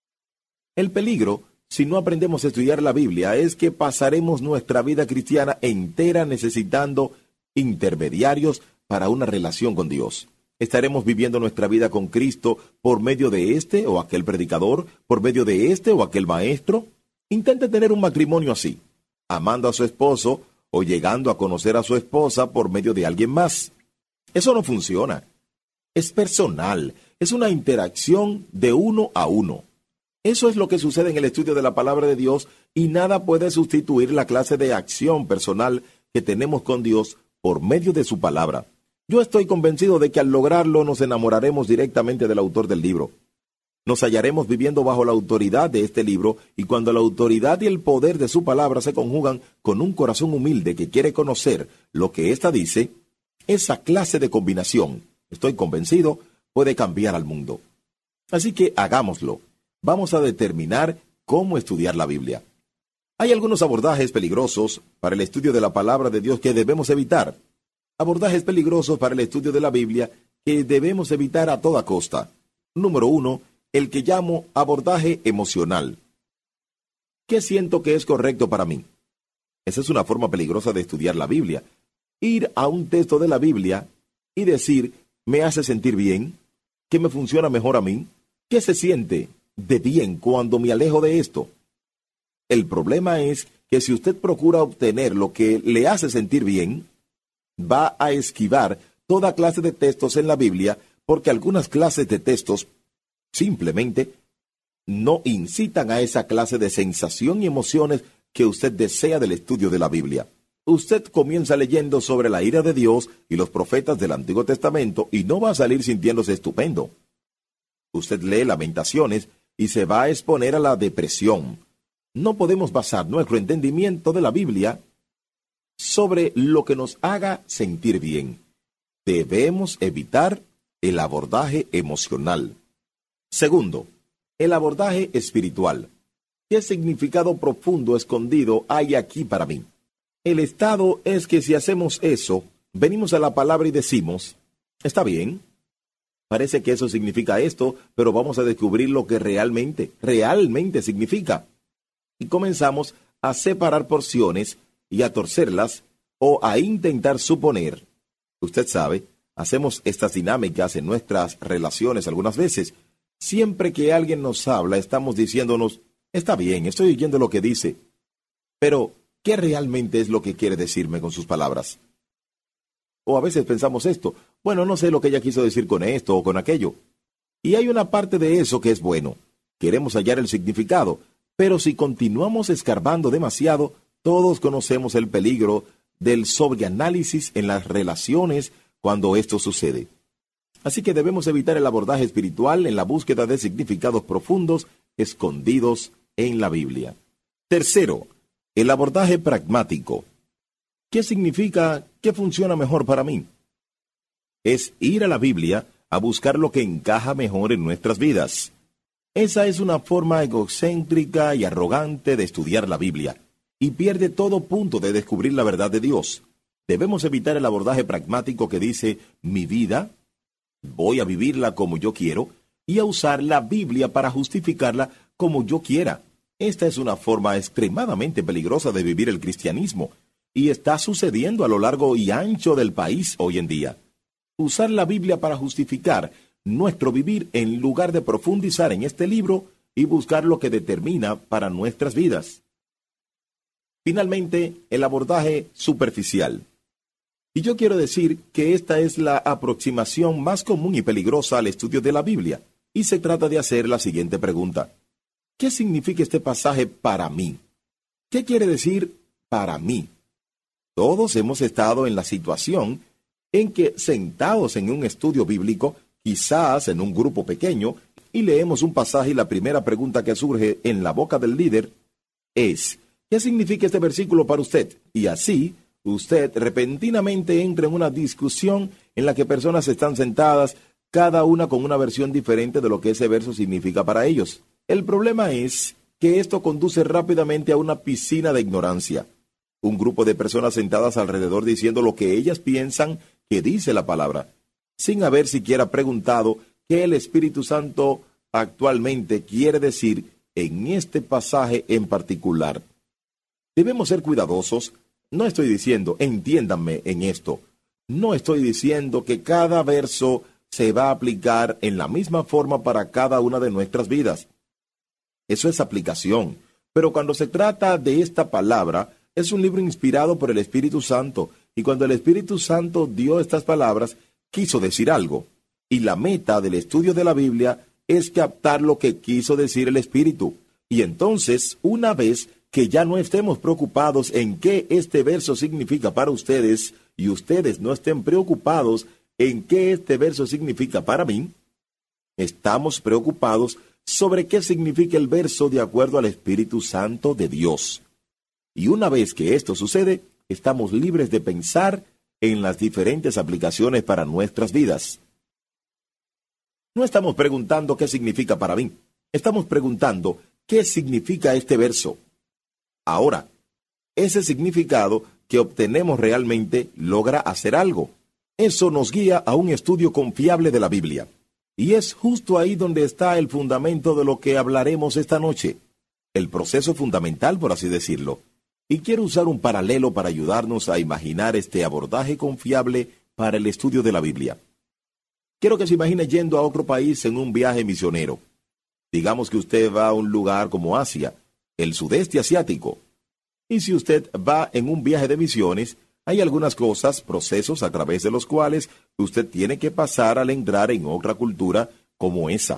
Speaker 2: El peligro, si no aprendemos a estudiar la Biblia, es que pasaremos nuestra vida cristiana entera necesitando intermediarios para una relación con Dios. Estaremos viviendo nuestra vida con Cristo por medio de este o aquel predicador, por medio de este o aquel maestro. Intente tener un matrimonio así, amando a su esposo o llegando a conocer a su esposa por medio de alguien más. Eso no funciona. Es personal, es una interacción de uno a uno. Eso es lo que sucede en el estudio de la palabra de Dios y nada puede sustituir la clase de acción personal que tenemos con Dios por medio de su palabra. Yo estoy convencido de que al lograrlo nos enamoraremos directamente del autor del libro. Nos hallaremos viviendo bajo la autoridad de este libro y cuando la autoridad y el poder de su palabra se conjugan con un corazón humilde que quiere conocer lo que ésta dice, esa clase de combinación, estoy convencido, puede cambiar al mundo. Así que hagámoslo. Vamos a determinar cómo estudiar la Biblia. Hay algunos abordajes peligrosos para el estudio de la palabra de Dios que debemos evitar. Abordajes peligrosos para el estudio de la Biblia que debemos evitar a toda costa. Número 1, el que llamo abordaje emocional. ¿Qué siento que es correcto para mí? Esa es una forma peligrosa de estudiar la Biblia. Ir a un texto de la Biblia y decir, ¿me hace sentir bien? ¿Qué me funciona mejor a mí? ¿Qué se siente de bien cuando me alejo de esto? El problema es que si usted procura obtener lo que le hace sentir bien, va a esquivar toda clase de textos en la Biblia porque algunas clases de textos simplemente no incitan a esa clase de sensación y emociones que usted desea del estudio de la Biblia. Usted comienza leyendo sobre la ira de Dios y los profetas del Antiguo Testamento y no va a salir sintiéndose estupendo. Usted lee Lamentaciones y se va a exponer a la depresión. No podemos basar nuestro entendimiento de la Biblia sobre lo que nos haga sentir bien. Debemos evitar el abordaje emocional. Segundo, el abordaje espiritual. ¿Qué significado profundo escondido hay aquí para mí? El estado es que si hacemos eso, venimos a la palabra y decimos, está bien, parece que eso significa esto, pero vamos a descubrir lo que realmente significa. Y comenzamos a separar porciones y a torcerlas o a intentar suponer. Usted sabe, hacemos estas dinámicas en nuestras relaciones algunas veces. Siempre que alguien nos habla, estamos diciéndonos, está bien, estoy oyendo lo que dice, pero ¿qué realmente es lo que quiere decirme con sus palabras? O a veces pensamos esto, bueno, no sé lo que ella quiso decir con esto o con aquello. Y hay una parte de eso que es bueno. Queremos hallar el significado, pero si continuamos escarbando demasiado, todos conocemos el peligro del sobreanálisis en las relaciones cuando esto sucede. Así que debemos evitar el abordaje espiritual en la búsqueda de significados profundos escondidos en la Biblia. Tercero, el abordaje pragmático. ¿Qué significa qué funciona mejor para mí? Es ir a la Biblia a buscar lo que encaja mejor en nuestras vidas. Esa es una forma egocéntrica y arrogante de estudiar la Biblia, y pierde todo punto de descubrir la verdad de Dios. Debemos evitar el abordaje pragmático que dice, mi vida, voy a vivirla como yo quiero, y a usar la Biblia para justificarla como yo quiera. Esta es una forma extremadamente peligrosa de vivir el cristianismo, y está sucediendo a lo largo y ancho del país hoy en día. Usar la Biblia para justificar nuestro vivir en lugar de profundizar en este libro y buscar lo que determina para nuestras vidas. Finalmente, el abordaje superficial. Y yo quiero decir que esta es la aproximación más común y peligrosa al estudio de la Biblia, y se trata de hacer la siguiente pregunta. ¿Qué significa este pasaje para mí? ¿Qué quiere decir para mí? Todos hemos estado en la situación en que, sentados en un estudio bíblico, quizás en un grupo pequeño, y leemos un pasaje y la primera pregunta que surge en la boca del líder es, ¿qué significa este versículo para usted? Y así, usted repentinamente entra en una discusión en la que personas están sentadas, cada una con una versión diferente de lo que ese verso significa para ellos. El problema es que esto conduce rápidamente a una piscina de ignorancia. Un grupo de personas sentadas alrededor diciendo lo que ellas piensan que dice la palabra, sin haber siquiera preguntado qué el Espíritu Santo actualmente quiere decir en este pasaje en particular. Debemos ser cuidadosos. No estoy diciendo, entiéndanme en esto, no estoy diciendo que cada verso se va a aplicar en la misma forma para cada una de nuestras vidas. Eso es aplicación. Pero cuando se trata de esta palabra, es un libro inspirado por el Espíritu Santo. Y cuando el Espíritu Santo dio estas palabras, quiso decir algo. Y la meta del estudio de la Biblia es captar lo que quiso decir el Espíritu. Y entonces, una vez que ya no estemos preocupados en qué este verso significa para ustedes, y ustedes no estén preocupados en qué este verso significa para mí, estamos preocupados sobre qué significa el verso de acuerdo al Espíritu Santo de Dios. Y una vez que esto sucede, estamos libres de pensar en las diferentes aplicaciones para nuestras vidas. No estamos preguntando qué significa para mí. Estamos preguntando qué significa este verso. Ahora, ese significado que obtenemos realmente logra hacer algo. Eso nos guía a un estudio confiable de la Biblia. Y es justo ahí donde está el fundamento de lo que hablaremos esta noche. El proceso fundamental, por así decirlo. Y quiero usar un paralelo para ayudarnos a imaginar este abordaje confiable para el estudio de la Biblia. Quiero que se imagine yendo a otro país en un viaje misionero. Digamos que usted va a un lugar como Asia, el sudeste asiático. Y si usted va en un viaje de misiones, hay algunas cosas, procesos a través de los cuales usted tiene que pasar al entrar en otra cultura como esa.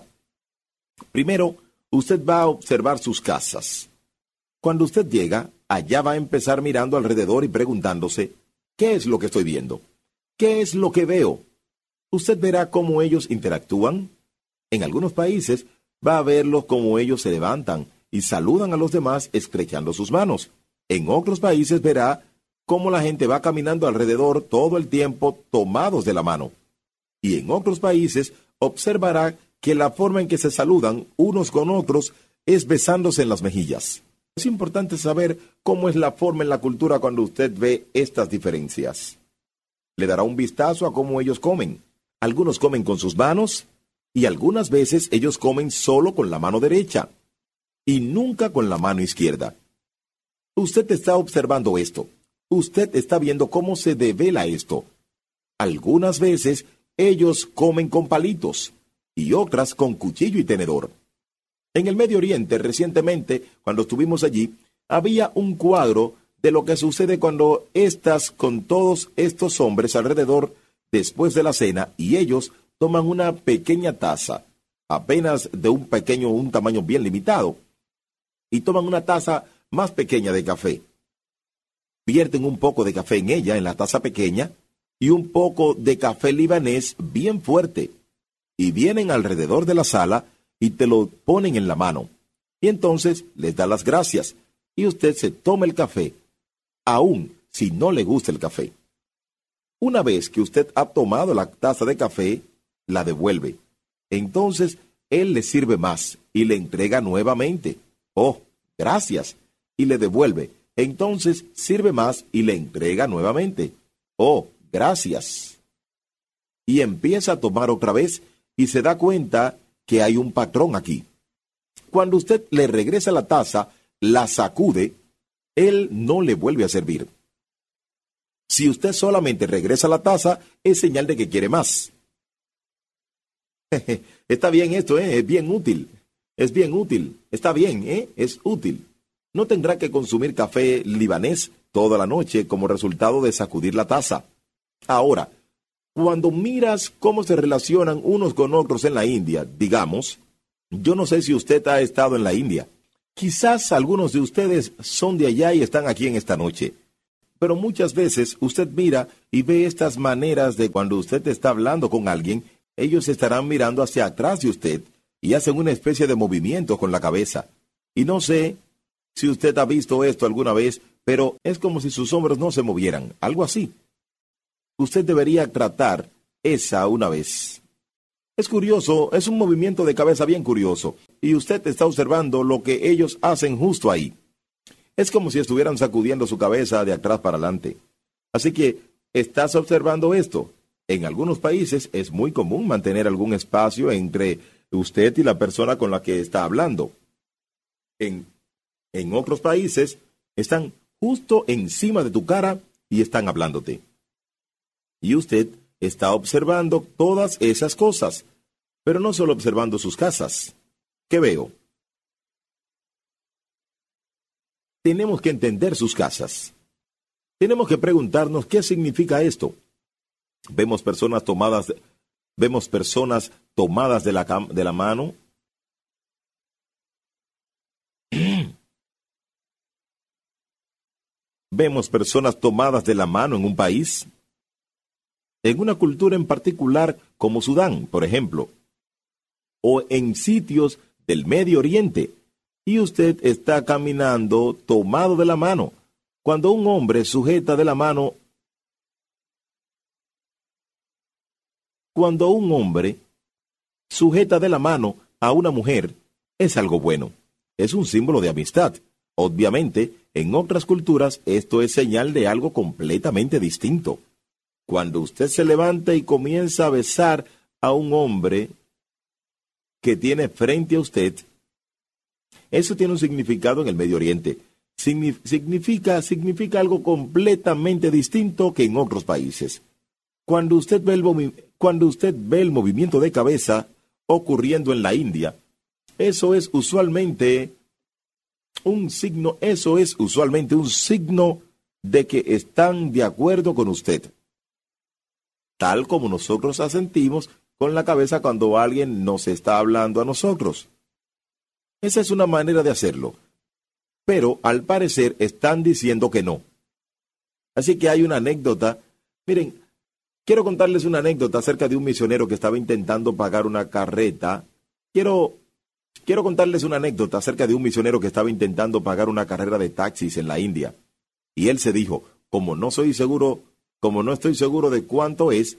Speaker 2: Primero, usted va a observar sus casas. Cuando usted llega, allá va a empezar mirando alrededor y preguntándose, ¿qué es lo que estoy viendo? ¿Qué es lo que veo? Usted verá cómo ellos interactúan. En algunos países va a verlos cómo ellos se levantan y saludan a los demás estrechando sus manos. En otros países verá cómo la gente va caminando alrededor todo el tiempo tomados de la mano. Y en otros países observará que la forma en que se saludan unos con otros es besándose en las mejillas. Es importante saber cómo es la forma en la cultura cuando usted ve estas diferencias. Le dará un vistazo a cómo ellos comen. Algunos comen con sus manos y algunas veces ellos comen solo con la mano derecha y nunca con la mano izquierda. Usted está observando esto. Usted está viendo cómo se devela esto. Algunas veces ellos comen con palitos y otras con cuchillo y tenedor. En el Medio Oriente, recientemente, cuando estuvimos allí, había un cuadro de lo que sucede cuando estás con todos estos hombres alrededor después de la cena y ellos toman una pequeña taza, apenas de un tamaño bien limitado, y toman una taza más pequeña de café. Vierten un poco de café en ella, en la taza pequeña, y un poco de café libanés bien fuerte, y vienen alrededor de la sala y te lo ponen en la mano. Y entonces les da las gracias, y usted se toma el café, aun si no le gusta el café. Una vez que usted ha tomado la taza de café, la devuelve. Entonces, él le sirve más y le entrega nuevamente. Oh, gracias. Y le devuelve. Entonces, sirve más y le entrega nuevamente. Oh, gracias. Y empieza a tomar otra vez y se da cuenta que hay un patrón aquí. Cuando usted le regresa la taza, la sacude, él no le vuelve a servir. Si usted solamente regresa la taza, es señal de que quiere más. Está bien esto, es bien útil. Es bien útil. Está bien, es útil. No tendrá que consumir café libanés toda la noche como resultado de sacudir la taza. Ahora, cuando miras cómo se relacionan unos con otros en la India, digamos, yo no sé si usted ha estado en la India. Quizás algunos de ustedes son de allá y están aquí en esta noche. Pero muchas veces usted mira y ve estas maneras de cuando usted está hablando con alguien, ellos estarán mirando hacia atrás de usted y hacen una especie de movimiento con la cabeza. Y no sé si usted ha visto esto alguna vez, pero es como si sus hombros no se movieran, algo así. Usted debería tratar esa una vez. Es curioso, es un movimiento de cabeza bien curioso, y usted está observando lo que ellos hacen justo ahí. Es como si estuvieran sacudiendo su cabeza de atrás para adelante. Así que, ¿estás observando esto? En algunos países es muy común mantener algún espacio entre usted y la persona con la que está hablando. En otros países, están justo encima de tu cara y están hablándote. Y usted está observando todas esas cosas, pero no solo observando sus casas. ¿Qué veo? Tenemos que entender sus casas. Tenemos que preguntarnos qué significa esto. Vemos personas tomadas de la mano. Vemos personas tomadas de la mano en un país, en una cultura en particular como Sudán, por ejemplo, o en sitios del Medio Oriente, y usted está caminando tomado de la mano. Cuando un hombre sujeta de la mano a una mujer, es algo bueno. Es un símbolo de amistad. Obviamente, en otras culturas, esto es señal de algo completamente distinto. Cuando usted se levanta y comienza a besar a un hombre que tiene frente a usted, eso tiene un significado en el Medio Oriente. Significa algo completamente distinto que en otros países. Cuando usted ve el movimiento de cabeza ocurriendo en la India, eso es usualmente un signo de que están de acuerdo con usted. Tal como nosotros asentimos con la cabeza cuando alguien nos está hablando a nosotros. Esa es una manera de hacerlo. Pero al parecer están diciendo que no. Así que hay una anécdota. Miren, quiero contarles una anécdota acerca de un misionero que estaba intentando pagar una carreta. Quiero contarles una anécdota acerca de un misionero que estaba intentando pagar una carrera de taxis en la India. Y él se dijo, como no estoy seguro de cuánto es,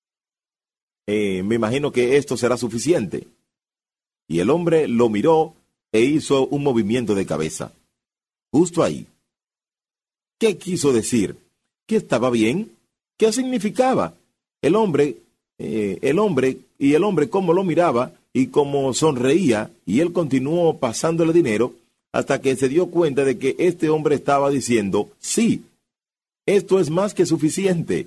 Speaker 2: me imagino que esto será suficiente. Y el hombre lo miró e hizo un movimiento de cabeza. Justo ahí. ¿Qué quiso decir? ¿Que estaba bien? ¿Qué significaba? El hombre cómo lo miraba y cómo sonreía, y él continuó pasándole dinero hasta que se dio cuenta de que este hombre estaba diciendo, sí, esto es más que suficiente.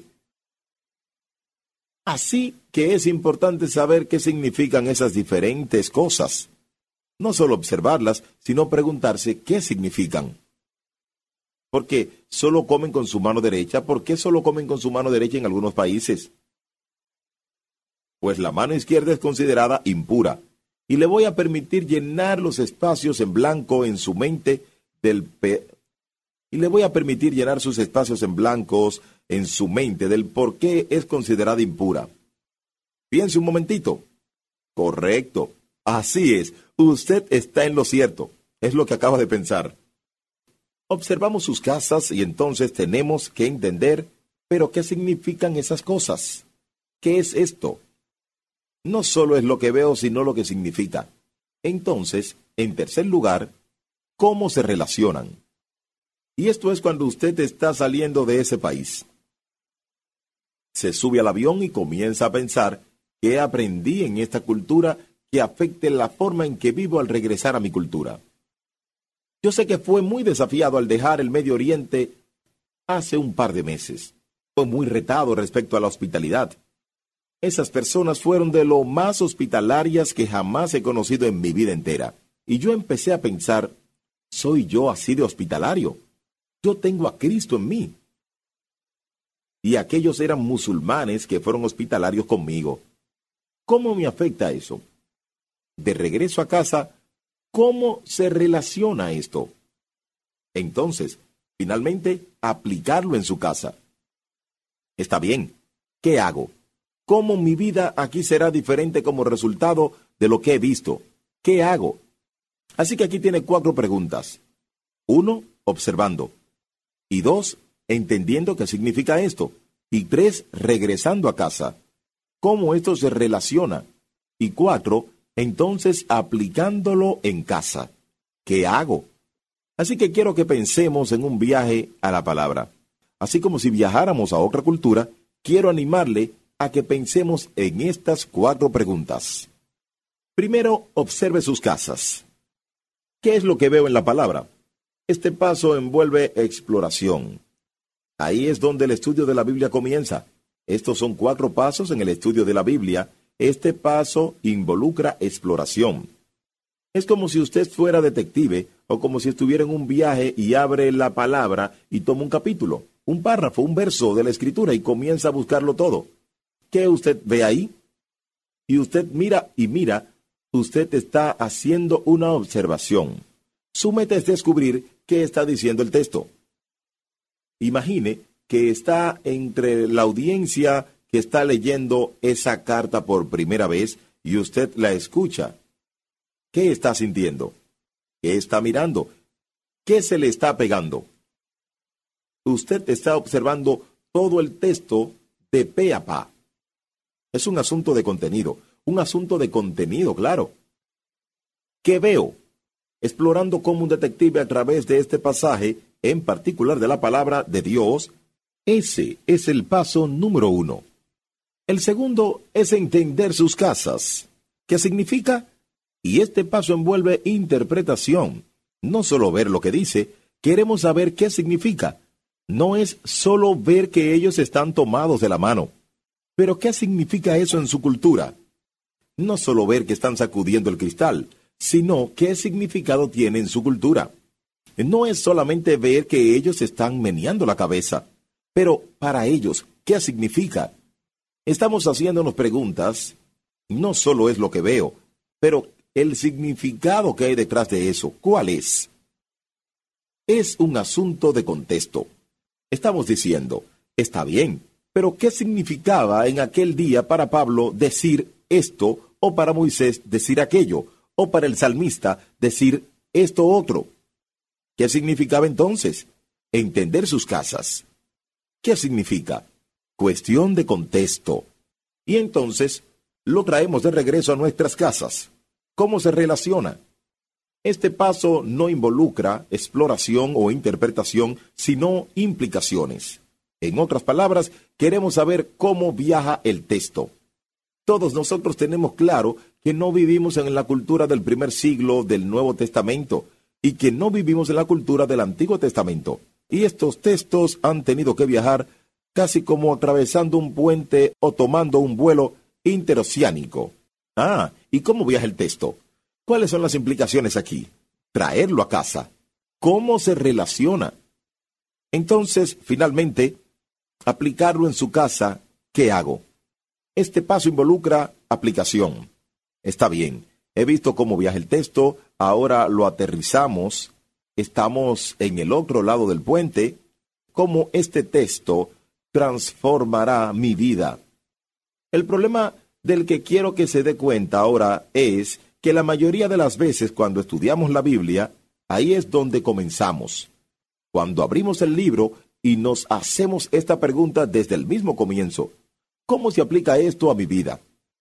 Speaker 2: Así que es importante saber qué significan esas diferentes cosas. No solo observarlas, sino preguntarse qué significan. ¿Por qué solo comen con su mano derecha? ¿Por qué solo comen con su mano derecha en algunos países? Pues la mano izquierda es considerada impura. Y le voy a permitir llenar los espacios en blanco en su mente del por qué es considerada impura. Piense un momentito. Correcto. Así es. Usted está en lo cierto. Es lo que acaba de pensar. Observamos sus casas y entonces tenemos que entender, ¿pero qué significan esas cosas? ¿Qué es esto? No solo es lo que veo, sino lo que significa. Entonces, en tercer lugar, ¿cómo se relacionan? Y esto es cuando usted está saliendo de ese país. Se sube al avión y comienza a pensar, ¿qué aprendí en esta cultura que afecte la forma en que vivo al regresar a mi cultura? Yo sé que fue muy desafiado al dejar el Medio Oriente hace un par de meses. Fue muy retado respecto a la hospitalidad. Esas personas fueron de lo más hospitalarias que jamás he conocido en mi vida entera. Y yo empecé a pensar, ¿soy yo así de hospitalario? Yo tengo a Cristo en mí. Y aquellos eran musulmanes que fueron hospitalarios conmigo. ¿Cómo me afecta eso? De regreso a casa, ¿cómo se relaciona esto? Entonces, finalmente, aplicarlo en su casa. Está bien, ¿qué hago? ¿Cómo mi vida aquí será diferente como resultado de lo que he visto? ¿Qué hago? Así que aquí tiene 4 preguntas. 1. Observando. Y 2, entendiendo qué significa esto. Y 3, regresando a casa. ¿Cómo esto se relaciona? Y 4, entonces aplicándolo en casa. ¿Qué hago? Así que quiero que pensemos en un viaje a la palabra. Así como si viajáramos a otra cultura, quiero animarle a que pensemos en estas 4 preguntas. Primero, observe sus casas. ¿Qué es lo que veo en la palabra? Este paso envuelve exploración. Ahí es donde el estudio de la Biblia comienza. Estos son 4 pasos en el estudio de la Biblia. Este paso involucra exploración. Es como si usted fuera detective o como si estuviera en un viaje y abre la palabra y toma un capítulo, un párrafo, un verso de la Escritura y comienza a buscarlo todo. ¿Qué usted ve ahí? Y usted mira y mira, usted está haciendo una observación. Su meta es descubrir qué está diciendo el texto. Imagine que está entre la audiencia que está leyendo esa carta por primera vez y usted la escucha. ¿Qué está sintiendo? ¿Qué está mirando? ¿Qué se le está pegando? Usted está observando todo el texto de pe a pa. Es un asunto de contenido, claro. ¿Qué veo? Explorando como un detective a través de este pasaje, en particular de la palabra de Dios, ese es el paso número 1. El segundo es entender sus casas. ¿Qué significa? Y este paso envuelve interpretación. No solo ver lo que dice, queremos saber qué significa. No es solo ver que ellos están tomados de la mano. Pero ¿qué significa eso en su cultura? No solo ver que están sacudiendo el cristal, sino qué significado tiene en su cultura. No es solamente ver que ellos están meneando la cabeza, pero para ellos, ¿qué significa? Estamos haciéndonos preguntas. No solo es lo que veo, pero el significado que hay detrás de eso, ¿cuál es? Es un asunto de contexto. Estamos diciendo, está bien, pero ¿qué significaba en aquel día para Pablo decir esto, o para Moisés decir aquello, o para el salmista decir esto otro? ¿Qué significaba entonces? Entender sus casas. ¿Qué significa? Cuestión de contexto. Y entonces, lo traemos de regreso a nuestras casas. ¿Cómo se relaciona? Este paso no involucra exploración o interpretación, sino implicaciones. En otras palabras, queremos saber cómo viaja el texto. Todos nosotros tenemos claro que no vivimos en la cultura del primer siglo del Nuevo Testamento y que no vivimos en la cultura del Antiguo Testamento. Y estos textos han tenido que viajar casi como atravesando un puente o tomando un vuelo interoceánico. ¿Y cómo viaja el texto? ¿Cuáles son las implicaciones aquí? Traerlo a casa. ¿Cómo se relaciona? Entonces, finalmente, aplicarlo en su casa, ¿qué hago? Este paso involucra aplicación. Está bien, he visto cómo viaja el texto, ahora lo aterrizamos, estamos en el otro lado del puente, cómo este texto transformará mi vida. El problema del que quiero que se dé cuenta ahora es que la mayoría de las veces cuando estudiamos la Biblia, ahí es donde comenzamos. Cuando abrimos el libro y nos hacemos esta pregunta desde el mismo comienzo, ¿cómo se aplica esto a mi vida?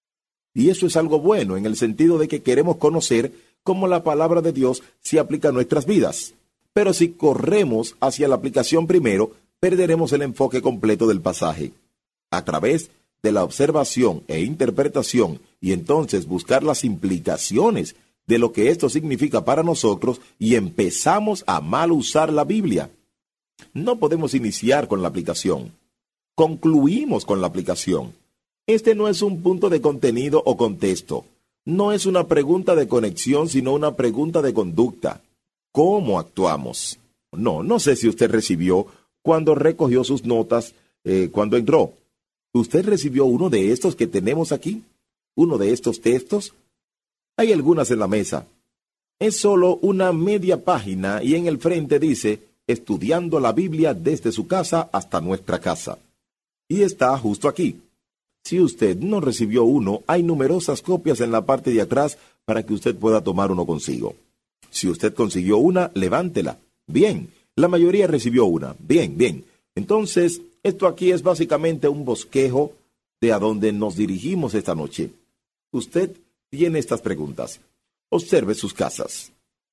Speaker 2: Y eso es algo bueno en el sentido de que queremos conocer cómo la palabra de Dios se aplica a nuestras vidas. Pero si corremos hacia la aplicación primero, perderemos el enfoque completo del pasaje. A través de la observación e interpretación y entonces buscar las implicaciones de lo que esto significa para nosotros y empezamos a mal usar la Biblia. No podemos iniciar con la aplicación. Concluimos con la aplicación. Este no es un punto de contenido o contexto. No es una pregunta de conexión, sino una pregunta de conducta. ¿Cómo actuamos? No sé si usted recibió cuando recogió sus notas, cuando entró. ¿Usted recibió uno de estos que tenemos aquí? ¿Uno de estos textos? Hay algunas en la mesa. Es solo una media página y en el frente dice, estudiando la Biblia desde su casa hasta nuestra casa. Y está justo aquí. Si usted no recibió uno, hay numerosas copias en la parte de atrás para que usted pueda tomar uno consigo. Si usted consiguió una, levántela. Bien, La mayoría recibió una. Bien, bien. Entonces, esto aquí es básicamente un bosquejo de a dónde nos dirigimos esta noche. Usted tiene estas preguntas. Observe sus casas.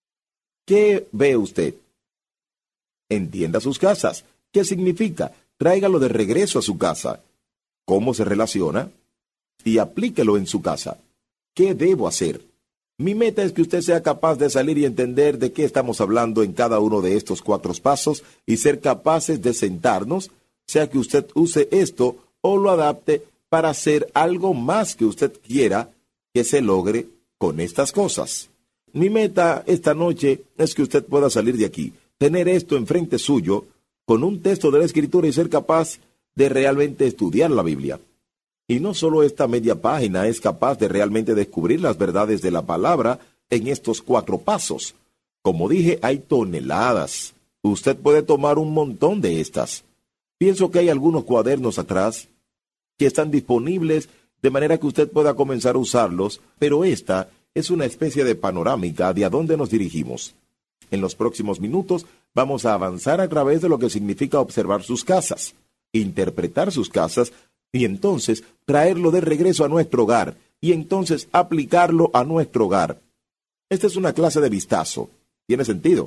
Speaker 2: ¿Qué ve usted? Entienda sus casas. ¿Qué significa? Tráigalo de regreso a su casa. ¿Cómo se relaciona? Y aplíquelo en su casa. ¿Qué debo hacer? Mi meta es que usted sea capaz de salir y entender de qué estamos hablando en cada uno de estos 4 pasos y ser capaces de sentarnos, sea que usted use esto o lo adapte para hacer algo más que usted quiera que se logre con estas cosas. Mi meta esta noche es que usted pueda salir de aquí, tener esto enfrente suyo, con un texto de la Escritura y ser capaz de realmente estudiar la Biblia. Y no solo esta media página es capaz de realmente descubrir las verdades de la palabra en estos 4 pasos. Como dije, hay toneladas. Usted puede tomar un montón de estas. Pienso que hay algunos cuadernos atrás que están disponibles de manera que usted pueda comenzar a usarlos, pero esta es una especie de panorámica de a dónde nos dirigimos. En los próximos minutos vamos a avanzar a través de lo que significa observar sus casas, interpretar sus casas, y entonces traerlo de regreso a nuestro hogar, y entonces aplicarlo a nuestro hogar. Esta es una clase de vistazo. ¿Tiene sentido?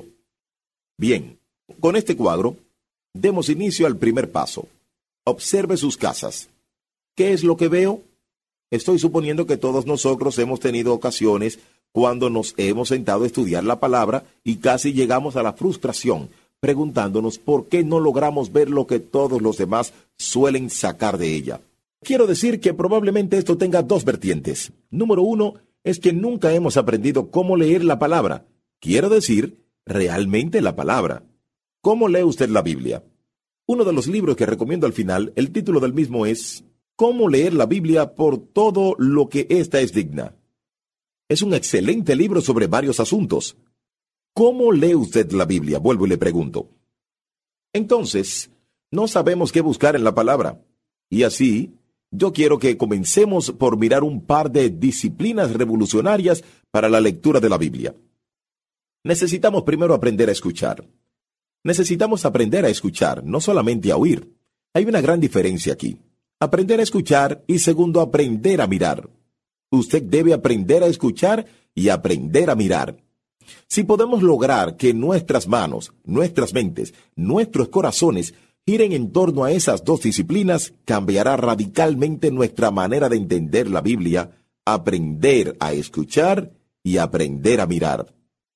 Speaker 2: Bien, con este cuadro, demos inicio al primer paso. Observe sus casas. ¿Qué es lo que veo? Estoy suponiendo que todos nosotros hemos tenido ocasiones cuando nos hemos sentado a estudiar la palabra y casi llegamos a la frustración, preguntándonos por qué no logramos ver lo que todos los demás suelen sacar de ella. Quiero decir que probablemente esto tenga 2 vertientes. Número 1 es que nunca hemos aprendido cómo leer la palabra. Quiero decir, realmente la palabra. ¿Cómo lee usted la Biblia? Uno de los libros que recomiendo al final, el título del mismo es ¿Cómo leer la Biblia por todo lo que ésta es digna? Es un excelente libro sobre varios asuntos. ¿Cómo lee usted la Biblia? Vuelvo y le pregunto. Entonces, no sabemos qué buscar en la palabra. Y así, yo quiero que comencemos por mirar un par de disciplinas revolucionarias para la lectura de la Biblia. Necesitamos primero aprender a escuchar. Necesitamos aprender a escuchar, no solamente a oír. Hay una gran diferencia aquí. Aprender a escuchar y segundo, aprender a mirar. Usted debe aprender a escuchar y aprender a mirar. Si podemos lograr que nuestras manos, nuestras mentes, nuestros corazones giren en torno a esas 2 disciplinas, cambiará radicalmente nuestra manera de entender la Biblia, aprender a escuchar y aprender a mirar.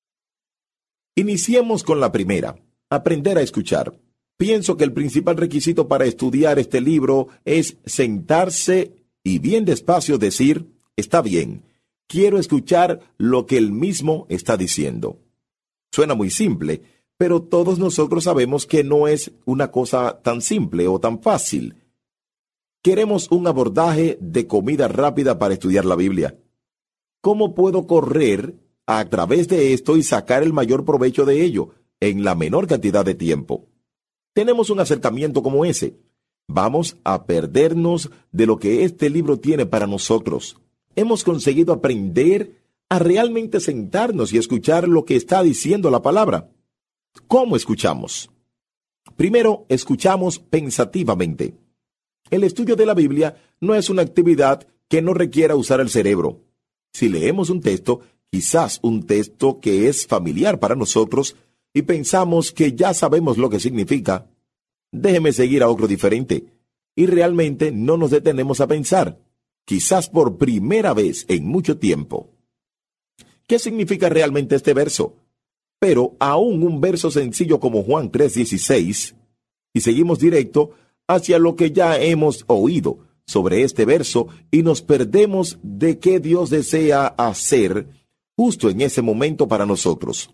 Speaker 2: Iniciemos con la primera, aprender a escuchar. Pienso que el principal requisito para estudiar este libro es sentarse y bien despacio decir, está bien, quiero escuchar lo que él mismo está diciendo. Suena muy simple, pero todos nosotros sabemos que no es una cosa tan simple o tan fácil. Queremos un abordaje de comida rápida para estudiar la Biblia. ¿Cómo puedo correr a través de esto y sacar el mayor provecho de ello en la menor cantidad de tiempo? Tenemos un acercamiento como ese. Vamos a perdernos de lo que este libro tiene para nosotros. Hemos conseguido aprender a realmente sentarnos y escuchar lo que está diciendo la palabra. ¿Cómo escuchamos? Primero, escuchamos pensativamente. El estudio de la Biblia no es una actividad que no requiera usar el cerebro. Si leemos un texto, quizás un texto que es familiar para nosotros, y pensamos que ya sabemos lo que significa, déjeme seguir a otro diferente, y realmente no nos detenemos a pensar, quizás por primera vez en mucho tiempo. ¿Qué significa realmente este verso? Pero aún un verso sencillo como Juan 3:16, y seguimos directo hacia lo que ya hemos oído sobre este verso y nos perdemos de qué Dios desea hacer justo en ese momento para nosotros.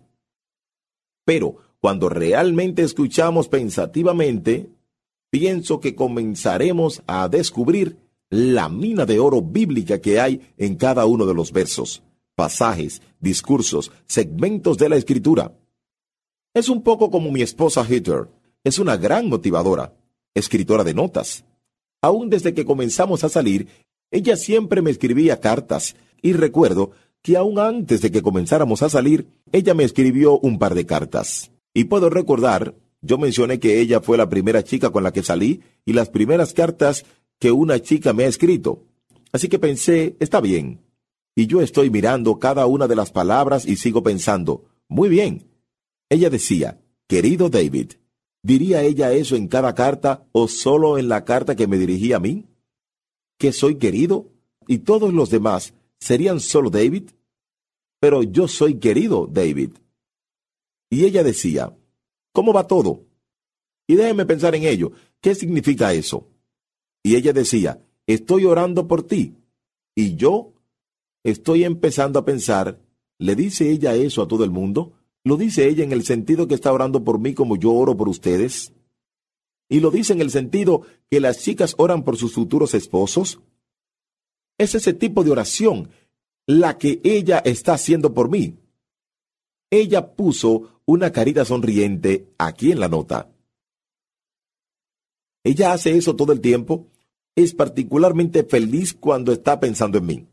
Speaker 2: Pero cuando realmente escuchamos pensativamente, pienso que comenzaremos a descubrir la mina de oro bíblica que hay en cada uno de los versos, pasajes, discursos, segmentos de la Escritura. Es un poco como mi esposa Heather. Es una gran motivadora, escritora de notas. Aún desde que comenzamos a salir, ella siempre me escribía cartas, y recuerdo que aún antes de que comenzáramos a salir, ella me escribió un par de cartas. Y puedo recordar, yo mencioné que ella fue la primera chica con la que salí y las primeras cartas que una chica me ha escrito. Así que pensé, está bien. Y yo estoy mirando cada una de las palabras y sigo pensando, muy bien. Ella decía, querido David, ¿diría ella eso en cada carta o solo en la carta que me dirigía a mí? ¿Que soy querido? ¿Y todos los demás serían solo David? Pero yo soy querido, David. Y ella decía, ¿cómo va todo? Y déjeme pensar en ello. ¿Qué significa eso? Y ella decía, estoy orando por ti. Y yo estoy empezando a pensar, ¿le dice ella eso a todo el mundo? ¿Lo dice ella en el sentido que está orando por mí como yo oro por ustedes? ¿Y lo dice en el sentido que las chicas oran por sus futuros esposos? Es ese tipo de oración la que ella está haciendo por mí. Ella puso una carita sonriente aquí en la nota. Ella hace eso todo el tiempo. Es particularmente feliz cuando está pensando en mí.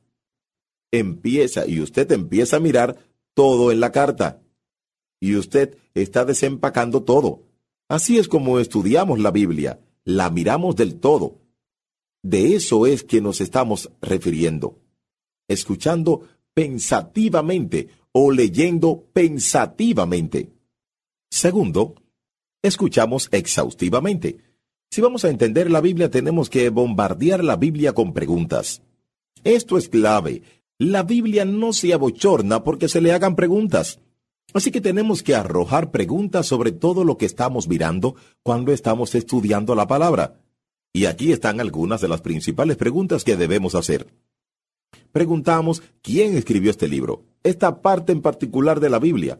Speaker 2: Y usted empieza a mirar todo en la carta. Y usted está desempacando todo. Así es como estudiamos la Biblia. La miramos del todo. De eso es que nos estamos refiriendo. Escuchando pensativamente o leyendo pensativamente. Segundo, escuchamos exhaustivamente. Si vamos a entender la Biblia, tenemos que bombardear la Biblia con preguntas. Esto es clave. La Biblia no se abochorna porque se le hagan preguntas. Así que tenemos que arrojar preguntas sobre todo lo que estamos mirando cuando estamos estudiando la palabra. Y aquí están algunas de las principales preguntas que debemos hacer. Preguntamos, ¿quién escribió este libro? Esta parte en particular de la Biblia.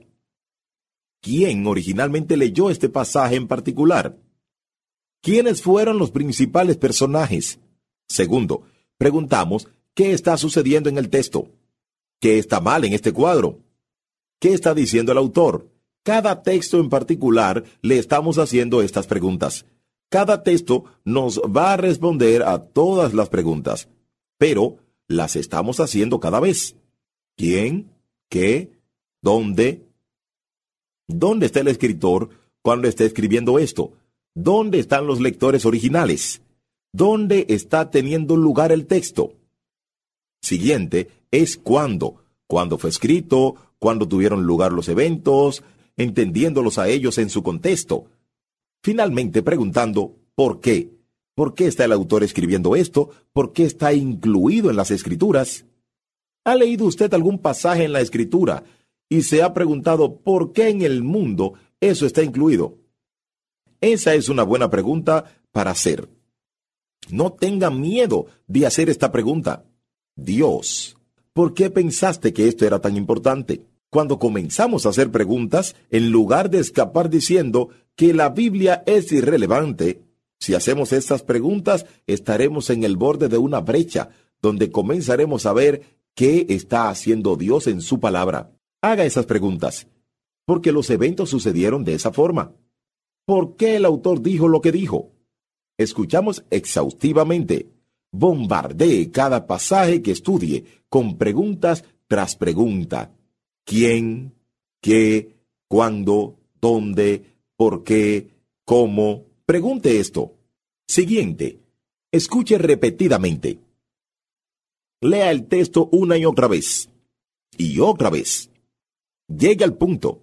Speaker 2: ¿Quién originalmente leyó este pasaje en particular? ¿Quiénes fueron los principales personajes? Segundo, preguntamos, ¿qué está sucediendo en el texto? ¿Qué está mal en este cuadro? ¿Qué está diciendo el autor? Cada texto en particular le estamos haciendo estas preguntas. Cada texto nos va a responder a todas las preguntas, pero las estamos haciendo cada vez. ¿Quién? ¿Qué? ¿Dónde? ¿Dónde está el escritor cuando está escribiendo esto? ¿Dónde están los lectores originales? ¿Dónde está teniendo lugar el texto? Siguiente es cuándo. ¿Cuándo fue escrito? ¿Cuándo tuvieron lugar los eventos? Entendiéndolos a ellos en su contexto. Finalmente preguntando, ¿por qué? ¿Por qué está el autor escribiendo esto? ¿Por qué está incluido en las Escrituras? ¿Ha leído usted algún pasaje en la Escritura y se ha preguntado por qué en el mundo eso está incluido? Esa es una buena pregunta para hacer. No tenga miedo de hacer esta pregunta. Dios, ¿por qué pensaste que esto era tan importante? Cuando comenzamos a hacer preguntas, en lugar de escapar diciendo que la Biblia es irrelevante, si hacemos estas preguntas, estaremos en el borde de una brecha, donde comenzaremos a ver qué está haciendo Dios en su palabra. Haga esas preguntas, porque los eventos sucedieron de esa forma. ¿Por qué el autor dijo lo que dijo? Escuchamos exhaustivamente. Bombardee cada pasaje que estudie con preguntas tras pregunta. ¿Quién? ¿Qué? ¿Cuándo? ¿Dónde? ¿Por qué? ¿Cómo? Pregunte esto. Siguiente. Escuche repetidamente. Lea el texto una y otra vez. Y otra vez. Llegue al punto.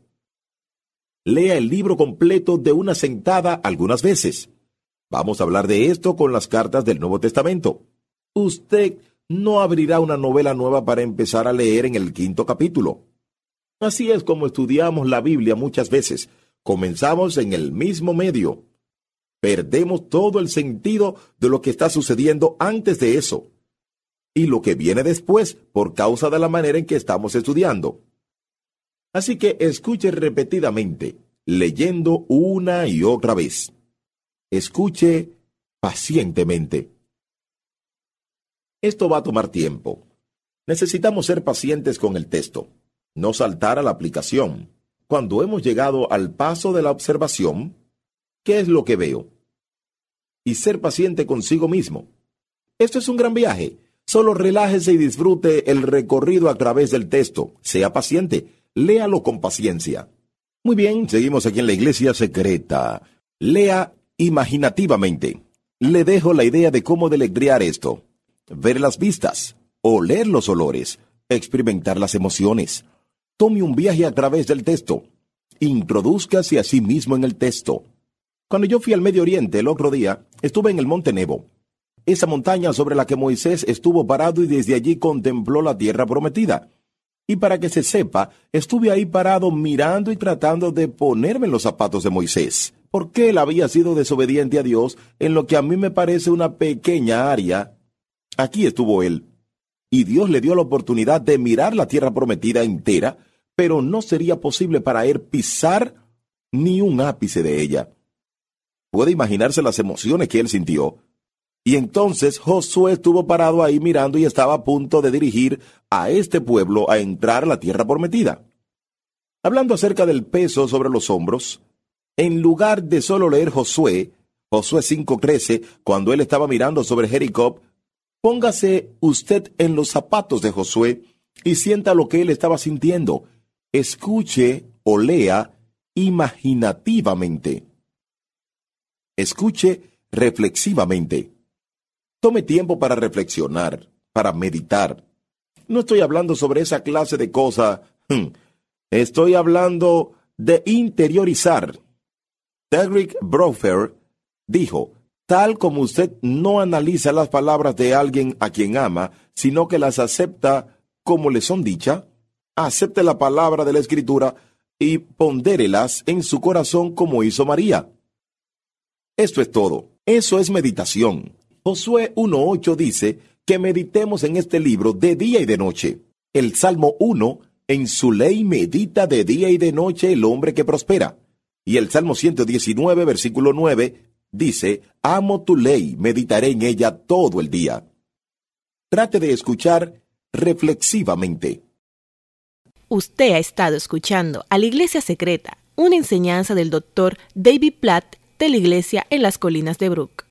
Speaker 2: Lea el libro completo de una sentada algunas veces. Vamos a hablar de esto con las cartas del Nuevo Testamento. Usted no abrirá una novela nueva para empezar a leer en el 5º capítulo. Así es como estudiamos la Biblia muchas veces. Comenzamos en el mismo medio. Perdemos todo el sentido de lo que está sucediendo antes de eso. Y lo que viene después por causa de la manera en que estamos estudiando. Así que escuche repetidamente, leyendo una y otra vez. Escuche pacientemente. Esto va a tomar tiempo. Necesitamos ser pacientes con el texto, no saltar a la aplicación. Cuando hemos llegado al paso de la observación, ¿qué es lo que veo? Y ser paciente consigo mismo. Esto es un gran viaje. Solo relájese y disfrute el recorrido a través del texto. Sea paciente. Léalo con paciencia. Muy bien, seguimos aquí en la Iglesia Secreta. Lea imaginativamente. Le dejo la idea de cómo deletrear esto. Ver las vistas, oler los olores, experimentar las emociones. Tome un viaje a través del texto. Introdúzcase a sí mismo en el texto. Cuando yo fui al Medio Oriente el otro día, estuve en el Monte Nebo, esa montaña sobre la que Moisés estuvo parado y desde allí contempló la tierra prometida. Y para que se sepa, estuve ahí parado mirando y tratando de ponerme en los zapatos de Moisés, porque él había sido desobediente a Dios en lo que a mí me parece una pequeña área. Aquí estuvo él, y Dios le dio la oportunidad de mirar la tierra prometida entera, pero no sería posible para él pisar ni un ápice de ella. Puede imaginarse las emociones que él sintió. Y entonces Josué estuvo parado ahí mirando y estaba a punto de dirigir a este pueblo a entrar a la tierra prometida. Hablando acerca del peso sobre los hombros, en lugar de solo leer Josué 5:13, cuando él estaba mirando sobre Jericó, póngase usted en los zapatos de Josué y sienta lo que él estaba sintiendo. Escuche o lea imaginativamente. Escuche reflexivamente. Tome tiempo para reflexionar, para meditar. No estoy hablando sobre esa clase de cosa. Estoy hablando de interiorizar. Derek Brofer dijo, tal como usted no analiza las palabras de alguien a quien ama, sino que las acepta como le son dichas, acepte la palabra de la Escritura y pondérelas en su corazón como hizo María. Esto es todo. Eso es meditación. Josué 1:8 dice que meditemos en este libro de día y de noche. El Salmo 1, en su ley medita de día y de noche el hombre que prospera. Y el Salmo 119, versículo 9, dice, amo tu ley, meditaré en ella todo el día. Trate de escuchar reflexivamente.
Speaker 1: Usted ha estado escuchando a la Iglesia Secreta, una enseñanza del Dr. David Platt de la Iglesia en las Colinas de Brook.